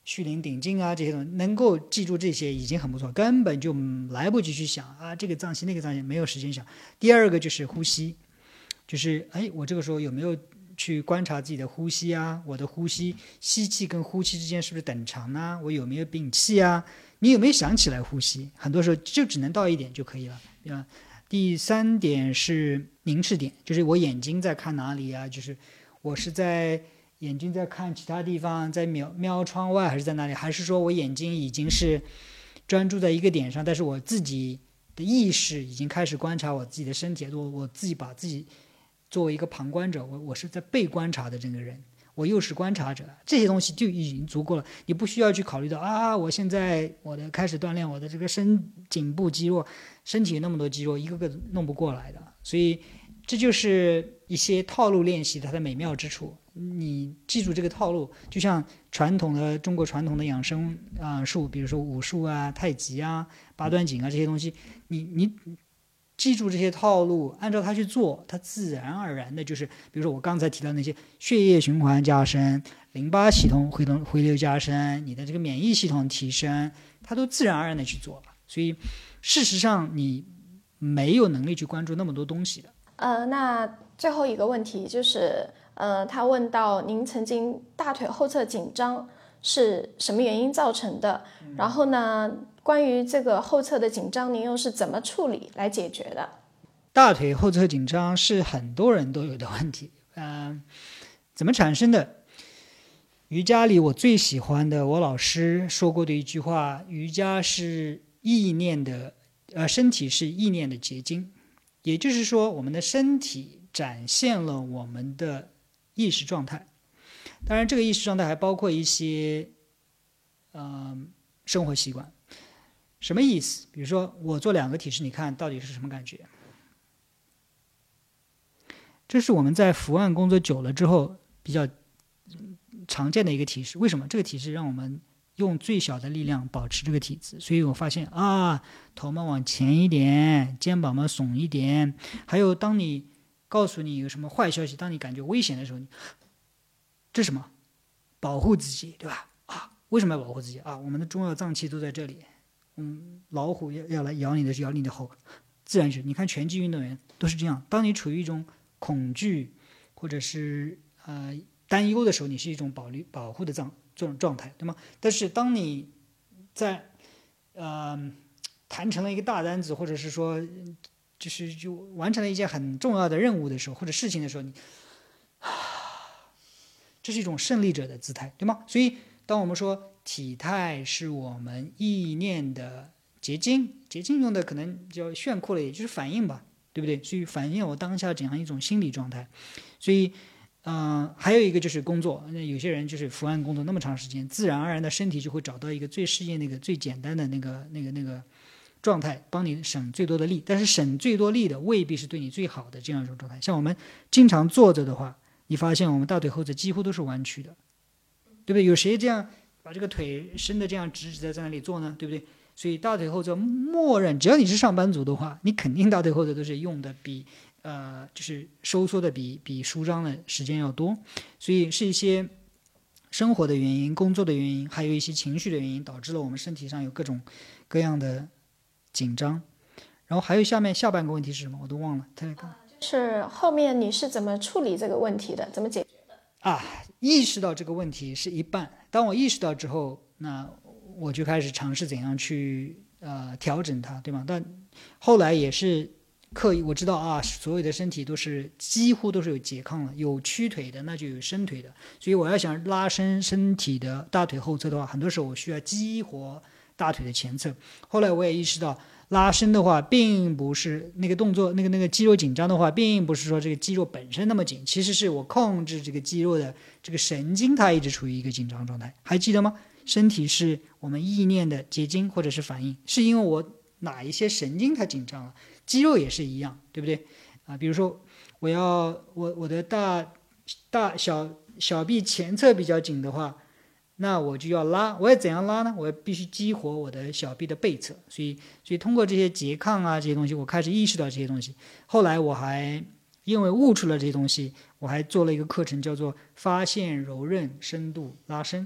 蓄灵顶劲啊这些东西，能够记住这些已经很不错，根本就来不及去想啊这个脏器那个脏器，没有时间想。第二个就是呼吸，就是哎我这个时候有没有去观察自己的呼吸啊，我的呼吸吸气跟呼气之间是不是等长啊，我有没有屏气啊，你有没有想起来呼吸，很多时候就只能到一点就可以了啊。第三点是凝视点，就是我眼睛在看哪里啊，就是我是在眼睛在看其他地方，在瞄瞄窗外，还是在哪里，还是说我眼睛已经是专注在一个点上，但是我自己的意识已经开始观察我自己的身体，我我自己把自己作为一个旁观者，我我是在被观察的这个人，我又是观察者，这些东西就已经足够了，你不需要去考虑到啊，我现在我的开始锻炼我的这个身颈部肌肉，身体有那么多肌肉，一个个弄不过来的，所以这就是一些套路练习它的美妙之处。你记住这个套路，就像传统的中国传统的养生啊、呃、术，比如说武术啊、太极啊、八段锦啊这些东西，你你。记住这些套路，按照它去做，它自然而然的就是，比如说我刚才提到那些血液循环加深、淋巴系统回动回流加深、你的这个免疫系统提升，它都自然而然的去做了。所以事实上你没有能力去关注那么多东西的。 呃，那最后一个问题就是，呃，他问到您曾经大腿后侧紧张是什么原因造成的？嗯、然后呢？关于这个后侧的紧张，您又是怎么处理来解决的？ 大腿后侧紧张是很多人都有的问题，嗯、呃，怎么产生的？瑜伽里我最喜欢的，我老师说过的一句话：瑜伽是意念的，呃，身体是意念的结晶。也就是说，我们的身体展现了我们的意识状态。当然，这个意识状态还包括一些，呃，生活习惯。什么意思？比如说我做两个体式，你看到底是什么感觉？这是我们在伏案工作久了之后比较常见的一个体式。为什么？这个体式让我们用最小的力量保持这个体姿。所以我发现啊，头嘛往前一点，肩膀嘛耸一点。还有当你告诉你有什么坏消息，当你感觉危险的时候，这是什么？保护自己，对吧？啊，为什么要保护自己啊？我们的重要脏器都在这里。嗯，老虎要要来咬你的是咬你的喉，自然是。你看拳击运动员都是这样，当你处于一种恐惧或者是呃担忧的时候，你是一种保律保护的状这种状态，对吗？但是当你在呃谈成了一个大单子，或者是说就是就完成了一件很重要的任务的时候，或者事情的时候，你这是一种胜利者的姿态，对吗？所以当我们说体态是我们意念的结晶，结晶用的可能叫炫酷了，也就是反应吧，对不对？所以反映我当下怎样一种心理状态。所以，嗯、呃，还有一个就是工作，那有些人就是伏案工作那么长时间，自然而然的身体就会找到一个最适应那个最简单的那个那个那个状态，帮你省最多的力。但是省最多力的未必是对你最好的这样一种状态。像我们经常坐着的话，你发现我们大腿后侧几乎都是弯曲的，对不对？有谁这样把这个腿伸的这样直直的在那里做呢？对不对？所以大腿后侧默认，只要你是上班族的话，你肯定大腿后侧都是用的比呃就是收缩的比比舒张的时间要多。所以是一些生活的原因、工作的原因，还有一些情绪的原因，导致了我们身体上有各种各样的紧张。然后还有下面下半个问题是什么？我都忘了。 是后面你是怎么处理这个问题的？怎么解决的？ 啊，意识到这个问题是一半。当我意识到之后，那我就开始尝试怎样去呃调整它，对吗？但后来也是刻意，我知道啊，所有的身体都是几乎都是有拮抗的，有屈腿的，那就有伸腿的。所以我要想拉伸身体的大腿后侧的话，很多时候我需要激活大腿的前侧。后来我也意识到，拉伸的话，并不是那个动作，那个那个肌肉紧张的话，并不是说这个肌肉本身那么紧，其实是我控制这个肌肉的这个神经，它一直处于一个紧张状态。还记得吗？身体是我们意念的结晶或者是反应，是因为我哪一些神经它紧张了，肌肉也是一样，对不对啊？比如说我要我我的大大小小臂前侧比较紧的话，那我就要拉，我要怎样拉呢？我必须激活我的小臂的背侧，所以，所以通过这些拮抗啊这些东西，我开始意识到这些东西。后来我还因为悟出了这些东西，我还做了一个课程，叫做发现柔韧深度拉伸。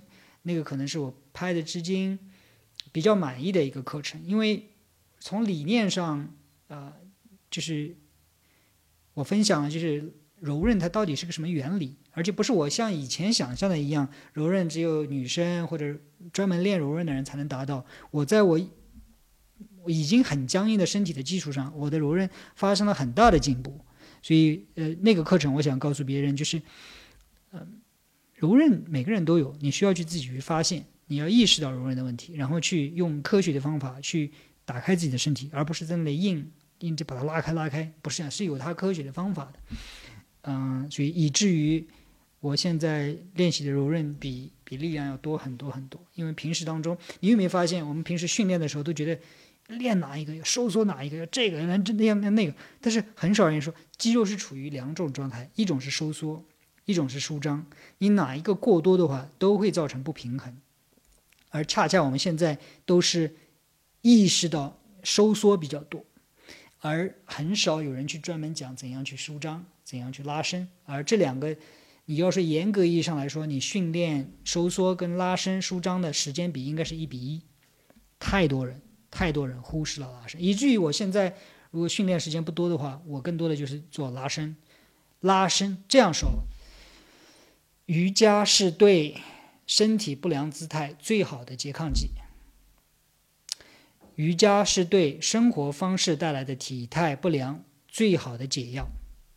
那个可能是我拍的至今比较满意的一个课程，因为从理念上，呃，就是我分享了就是柔韧它到底是个什么原理，而且不是我像以前想象的一样，柔韧只有女生或者专门练柔韧的人才能达到。我在我我已经很僵硬的身体的基础上，我的柔韧发生了很大的进步。所以，呃，那个课程我想告诉别人，就是，呃，柔韧每个人都有，你需要去自己去发现，你要意识到柔韧的问题，然后去用科学的方法去打开自己的身体，而不是在那里硬硬就把它拉开拉开，不是啊，是有它科学的方法的。嗯、呃，所以以至于我现在练习的柔韧比比力量要多很多很多。因为平时当中，你有没有发现，我们平时训练的时候都觉得练哪一个要收缩哪一个要这个要那样那个，但是很少人说肌肉是处于两种状态，一种是收缩，一种是舒张，你哪一个过多的话都会造成不平衡。而恰恰我们现在都是意识到收缩比较多，而很少有人去专门讲怎样去舒张，怎样去拉伸。而这两个你要是严格意义上来说，你训练收缩跟拉伸舒张的时间比应该是一比一。太多人太多人忽视了拉伸，以至于我现在如果训练时间不多的话，我更多的就是做拉伸。拉伸这样说，瑜伽是对身体不良姿态最好的拮抗剂，瑜伽是对生活方式带来的体态不良最好的解药。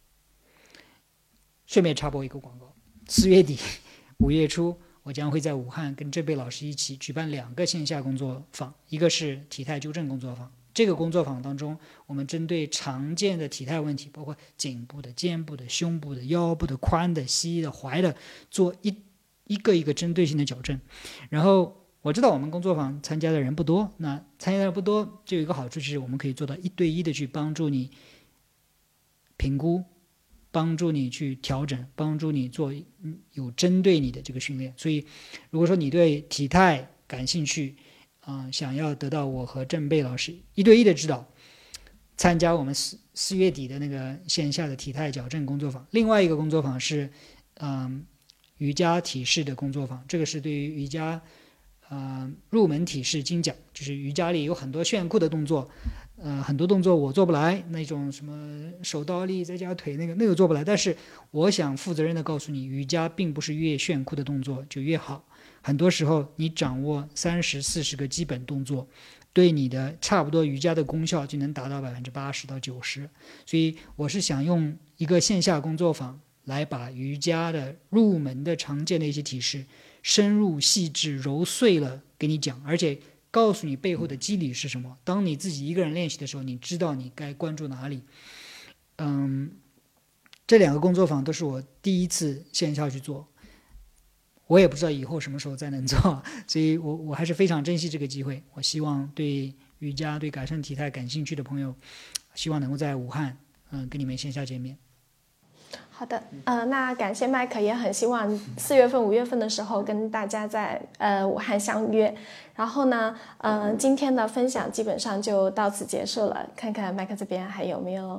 顺便插播一个广告，四月底五月初我将会在武汉跟郑贝老师一起举办两个线下工作坊，一个是体态纠正工作坊，这个工作坊当中，我们针对常见的体态问题，包括颈部的、肩部的、胸部的、腰部的、髋的、膝的、踝的，做一一个一个针对性的矫正。然后我知道我们工作坊参加的人不多，那参加的人不多就有一个好处，就是我们可以做到一对一的去帮助你评估，帮助你去调整，帮助你做有针对你的这个训练。所以如果说你对体态感兴趣，呃、想要得到我和郑贝老师一对一的指导，参加我们四四月底的那个线下的体态矫正工作坊。另外一个工作坊是嗯、瑜伽体式的工作坊，这个是对于瑜伽呃入门体式精讲，就是瑜伽里有很多炫酷的动作，呃，很多动作我做不来，那种什么手倒立再加腿那个那个做不来。但是我想负责任的告诉你，瑜伽并不是越炫酷的动作就越好。很多时候你掌握三十四十个基本动作，对你的差不多瑜伽的功效就能达到百分之八十到九十。所以我是想用一个线下工作坊来把瑜伽的入门的常见的一些体式深入细致揉碎了给你讲，而且告诉你背后的机理是什么。当你自己一个人练习的时候，你知道你该关注哪里。嗯，这两个工作坊都是我第一次线下去做，我也不知道以后什么时候再能做，所以我我还是非常珍惜这个机会。我希望对瑜伽、对改善体态感兴趣的朋友，希望能够在武汉，嗯、呃，跟你们线下见面。 好的，呃，那感谢麦克，也很希望四月份、五月份的时候跟大家在呃武汉相约。然后呢，呃，今天的分享基本上就到此结束了。看看麦克这边还有没有？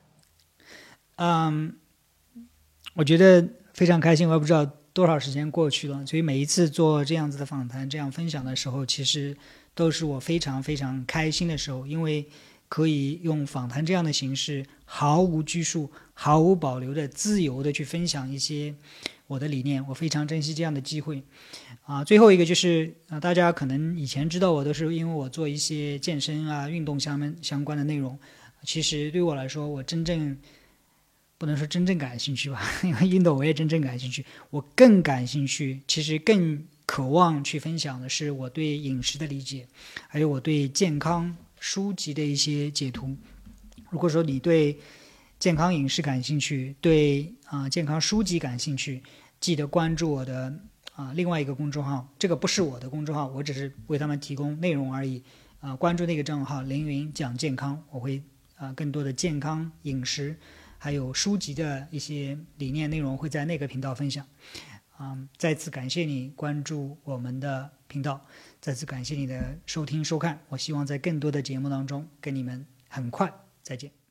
嗯，我觉得非常开心，我也不知道多少时间过去了，所以每一次做这样子的访谈、这样分享的时候，其实都是我非常非常开心的时候，因为可以用访谈这样的形式，毫无拘束、毫无保留的自由的去分享一些我的理念，我非常珍惜这样的机会。啊，最后一个就是啊，大家可能以前知道我都是因为我做一些健身啊、运动相关相关的内容，其实对我来说，我真正不能说真正感兴趣吧，因为运动我也真正感兴趣，我更感兴趣，其实更渴望去分享的是我对饮食的理解，还有我对健康书籍的一些解读。如果说你对健康饮食感兴趣，对啊、呃、健康书籍感兴趣，记得关注我的啊、呃、另外一个公众号，这个不是我的公众号，我只是为他们提供内容而已啊、呃。关注那个账号凌云讲健康，我会啊、呃、更多的健康饮食还有书籍的一些理念内容会在那个频道分享。嗯，再次感谢你关注我们的频道，再次感谢你的收听收看，我希望在更多的节目当中跟你们很快再见。